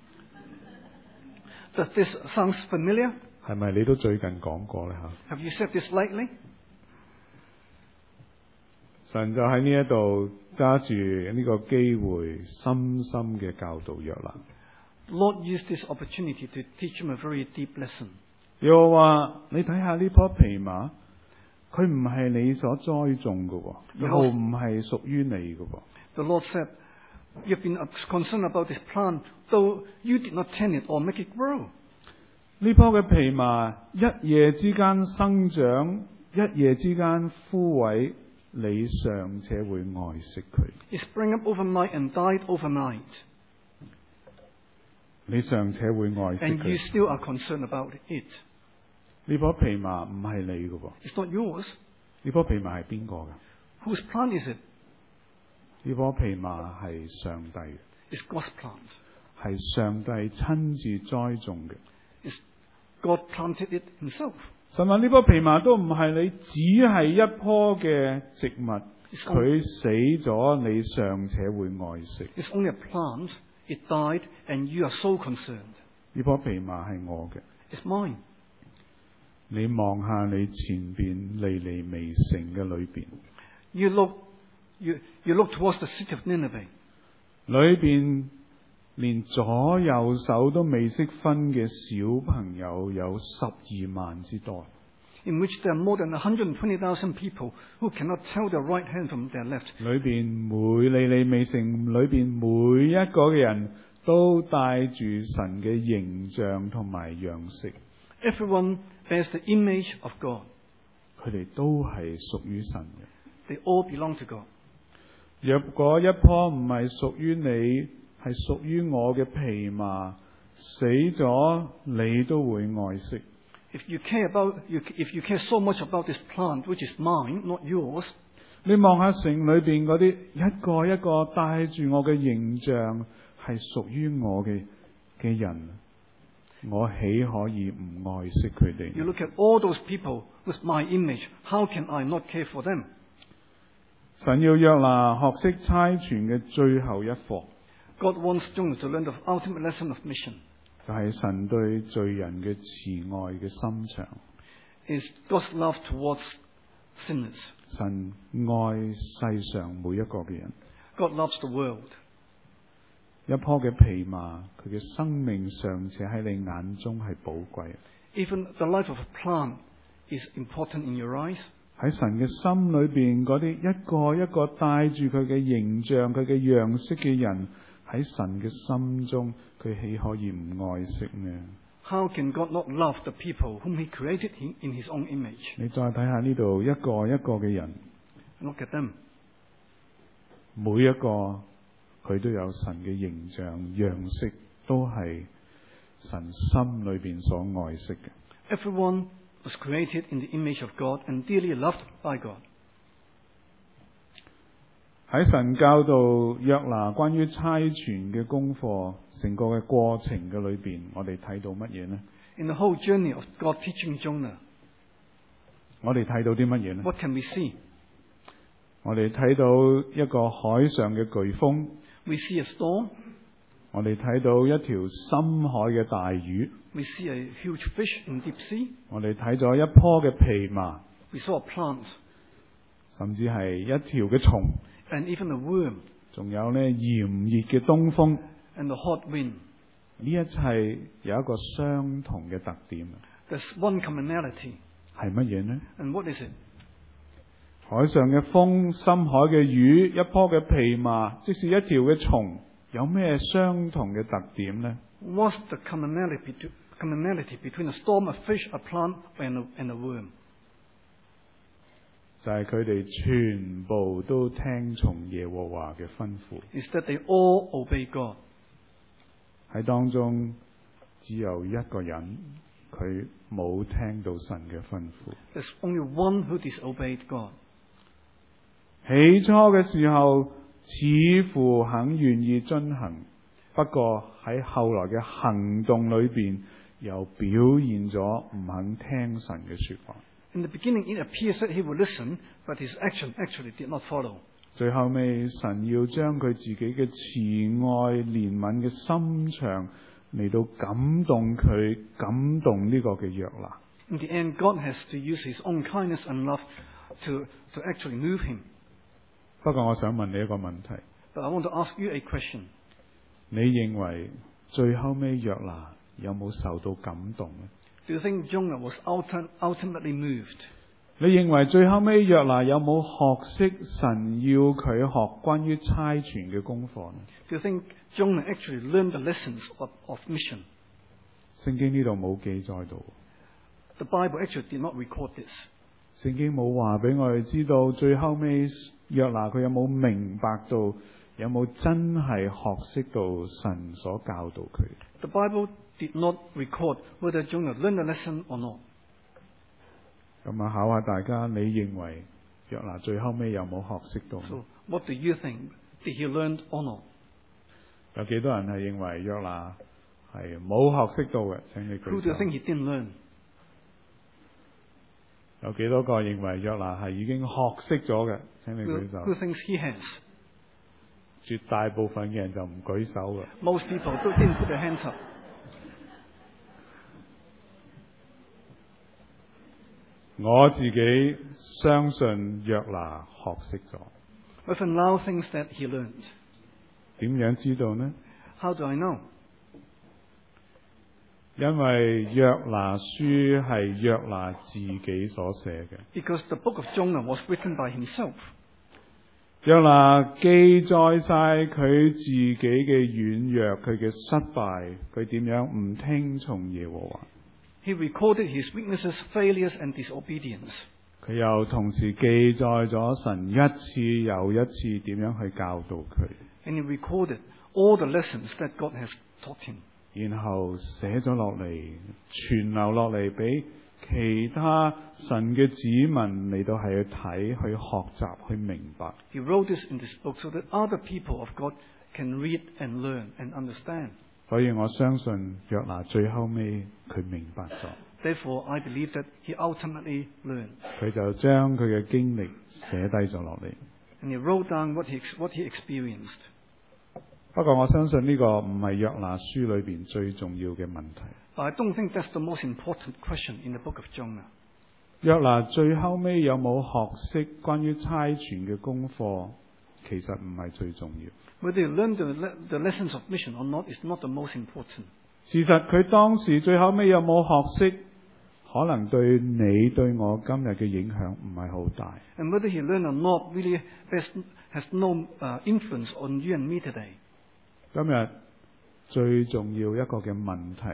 Does this sound familiar? 係咪你都最近講過呢？ Have you said this lately? 神就喺呢一度揸住呢個機會，深深嘅教導約拿。 Lord used this opportunity to teach him a very deep lesson. 又話你睇下呢棵蓖麻，佢唔係你所栽種嘅，又唔係屬於你嘅。 The Lord said, you've been concerned about this plant, though you did not tend it or make it grow. 呢棵嘅蓖麻一夜之間生長，一夜之間枯萎，你尚且會愛惜佢。 It sprang up overnight and died overnight. 你尚且會愛惜 And you 佢。 still are concerned about it. 呢棵蓖麻唔係你嘅， It's not yours. 呢棵蓖麻係邊個嘅？ Whose plant is it? 呢棵蓖麻係上帝嘅， It's God's plant. 係上帝親自栽種嘅。 God planted it himself. 神話呢棵蓖麻都唔係你，只係一棵嘅植物，佢死咗，你尚且會愛惜。 It's only a plant. It died and you are so concerned. 呢棵蓖麻係我嘅， It's mine. 你望下你前邊尼尼微城嘅裏邊， You look towards the city of Nineveh. 裏邊連左右手都未識分嘅小朋友有12萬之多。 In which there are more than 120,000 people who cannot tell their right hand from their left. 裏邊尼尼微城裏邊每一個嘅人都帶住神嘅形象同埋樣式， Everyone bears the image of God. 佢哋都係屬於神嘅。 They all belong to God. 若果一棵唔係屬於你，係屬於我嘅蓖麻，死咗你都會愛惜。 If you care so much about this plant, which is mine, not yours, 你望下城裏邊嗰啲一個一個帶住我嘅形象，係屬於我嘅人，我豈可以唔愛惜佢哋？ you look at all those people with my image. How can I not care for them? 神要約拿學識差傳嘅最後一課， God wants Jonah to learn the ultimate lesson of mission. 就係神對罪人嘅慈愛嘅心腸。 Is God's love towards sinners. 神愛世上每一個嘅人。 God loves the world. 一棵嘅蓖麻，佢嘅生命尚且喺你眼中係寶貴。 Even the life of a plant is important in your eyes. 喺神嘅心裏邊，嗰啲一個一個帶住佢嘅形象、佢嘅樣式嘅人，喺神嘅心中，佢豈可以唔愛惜呢？ How can God not love the people whom He created in His own image? 你再睇下呢度一個一個嘅人， Look at them. 每一個佢都有神嘅形象樣式，都係神心裏邊所愛惜嘅。 Everyone was created in the image of God and dearly loved by God. 喺神教導約拿關於差傳嘅功課，成個嘅過程嘅裏邊，我哋睇到乜嘢呢？ In the whole journey of God teaching Jonah, 我哋睇到啲乜嘢呢？ what can we see? 我哋睇到一個海上嘅颶風， We see a storm. 我哋睇到一條深海嘅大魚， We see a huge fish in deep sea. 我哋睇咗一棵嘅蓖麻， We saw a plant 甚至係一條嘅蟲， and even a worm 仲有呢炎熱嘅東風。 and the hot wind. 呢一切有一個相同嘅特點， There's one commonality. 係乜嘢呢？ And what is it? 海上嘅風、深海嘅魚、一棵嘅蓖麻，即使一條嘅蟲，有咩相同嘅特點呢？ What's the commonality between a storm, a fish, a plant, and a worm? 就係佢哋全部都聽從耶和華嘅吩咐。 Is that they all obey God. 喺當中只有一個人，佢冇聽到神嘅吩咐。 There's only one who disobeyed God. 起初嘅時候似乎肯願意遵行，不過喺後來嘅行動裏邊又表現咗唔肯聽神嘅說話。 In the beginning, it appears that he would listen, but his action actually did not follow. 最後尾，神要將佢自己嘅慈愛、憐憫嘅心腸嚟到感動佢，感動呢個嘅約拿。 In the end, God has to use His own kindness and love to actually move him. 不過我想問你一個問題， But I want to ask you a question. 你認為最後尾約拿有冇受到感動呢？ Do you think Jonah was ultimately moved? 你認為最後尾約拿有冇學識神要佢學關於差傳嘅功課呢？ Do you think Jonah actually learned the lessons of mission? 聖經呢度冇記載到， The Bible actually did not record this. 聖經冇話俾我哋知道最後尾約拿佢有冇明白到，有冇真係學識到神所教導佢。 The Bible did not record whether Jonah learned the lesson or not. 咁啊，考下大家，你認為約拿最後尾有冇學識到呢？ So, what do you think? Did he learn or not? 有幾多人係認為約拿係冇學識到嘅？請你 Who 舉 do you 手。 think he didn't learn? 有幾多個認為約拿係已經學識咗嘅？請你 Who, 舉手。 who thinks he has? 絕大部分嘅人就唔舉手嘅。 Most people didn't put their hands up. 我自己相信約拿學識咗。 But now things that he learned. 點樣知道呢？ How do I know? 因為約拿書係約拿自己所寫嘅。 Because the book of Jonah was written by himself. 約拿記載晒佢自己嘅軟弱，佢嘅失敗，佢點樣唔聽從耶和華。 He recorded his weaknesses, failures, and disobedience. 佢又同時記載咗神一次又一次點樣去教導佢， And he recorded all the lessons that God has taught him. 然後寫咗落嚟，傳流落嚟俾其他神嘅子民嚟到係去睇、去學習、去明白。 He wrote this in this book so that other people of God can read and learn and understand. 所以我相信約拿最後尾佢明白咗， Therefore, I believe that he ultimately learned. 佢就將佢嘅經歷寫低咗落嚟。 And he wrote down what he experienced. 不過我相信呢個唔係約拿書裏邊最重要嘅問題。 But I don't think that's the most important question in the book of Jonah. 約拿最後尾有冇學識關於差傳嘅功課，其實唔係最重要。 Whether he learned the lessons of mission or not is not the most important. 事實佢當時最後尾有冇學識，可能對你對我今日嘅影響唔係好大。 And whether he learned or not really has no influence on you and me today. 今日最重要一個嘅問題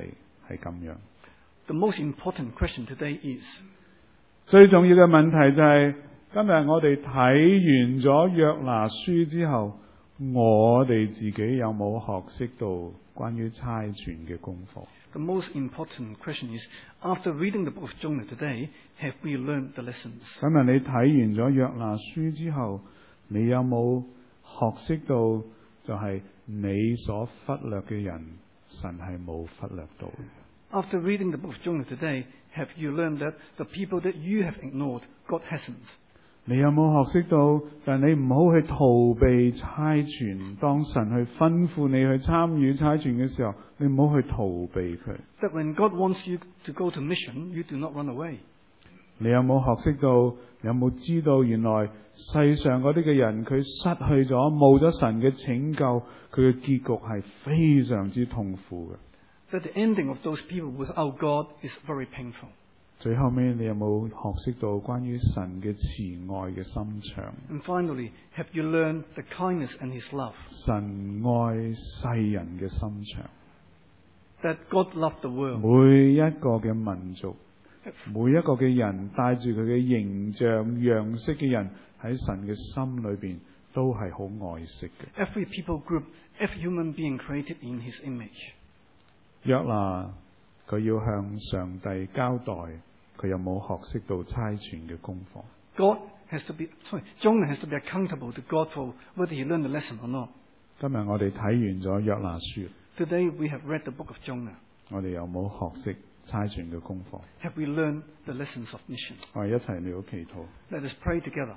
係咁樣。 The most important question today is, 最重要嘅問題就係、今日我哋睇完咗約拿書之後，我哋自己有冇學識到關於差傳嘅功課？ the most important question is, after reading the book of Jonah today, have we learned the lessons? 今日你睇完咗約拿書之後，你有冇學識到就係你所忽略嘅人，神係冇忽略到？ After reading the book of Jonah today, have you learned that the people that you have ignored, God hasn't? 你有冇學識到就係你唔好去逃避差傳，當神去吩咐你去參與差傳嘅時候，你唔好去逃避佢。 That when God wants you to go to mission, you do not run away. 你有冇學識到？有冇知道原來世上嗰啲嘅人佢失去咗冇咗神嘅拯救，佢嘅結局係非常之痛苦嘅。 That the ending of those people without God is very painful. 最後尾你有冇學識到關於神嘅慈愛嘅心腸？ And finally, have you learned the kindness and His love? 神愛世人嘅心腸， That God loved the world. 每一個嘅民族，每一個嘅人帶住佢嘅形象樣式嘅人喺神嘅心裏邊都係好愛惜嘅。 Every people group, every human being created in His image. 約拿佢要向上帝交代，佢有冇學識到差傳嘅功課？ Jonah has to be accountable to God for whether he learned the lesson or not. 今日我哋睇完咗約拿書， Today we have read the book of Jonah. 我哋有冇學識差傳嘅功課？ Have we learned the lessons of mission? 我哋一齊嚟到祈禱。 Let us pray together.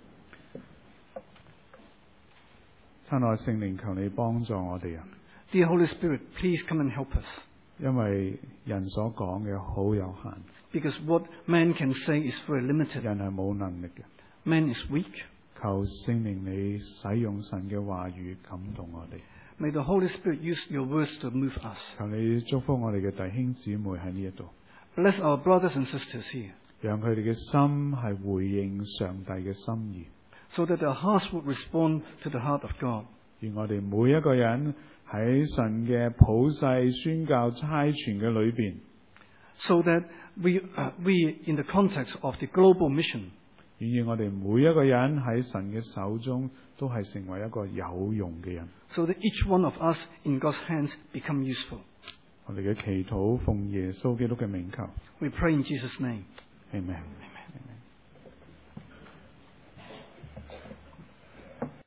親愛聖靈，求你幫助我哋啊！ Dear Holy Spirit, please come and help us. 因為人所講嘅好有限， Because what man can say is very limited. 人係冇能力嘅。 Man is weak. 求聖靈你使用神嘅話語感動我哋， May the Holy Spirit use your words to move us. 求你祝福我哋嘅弟兄姊妹喺呢一度， Bless our brothers and sisters here, 讓佢哋嘅心係回應上帝嘅心意。 so that their hearts would respond to the heart of God. 願我哋每一個人喺神嘅普世宣教差傳嘅裏邊， So that we in the context of the global mission, 願意我哋每一個人喺神嘅手中都係成為一個有用嘅人。 so that each one of us in God's hands become useful. 我哋嘅祈禱奉耶穌基督嘅名求 We pray in Jesus' name. ，Amen。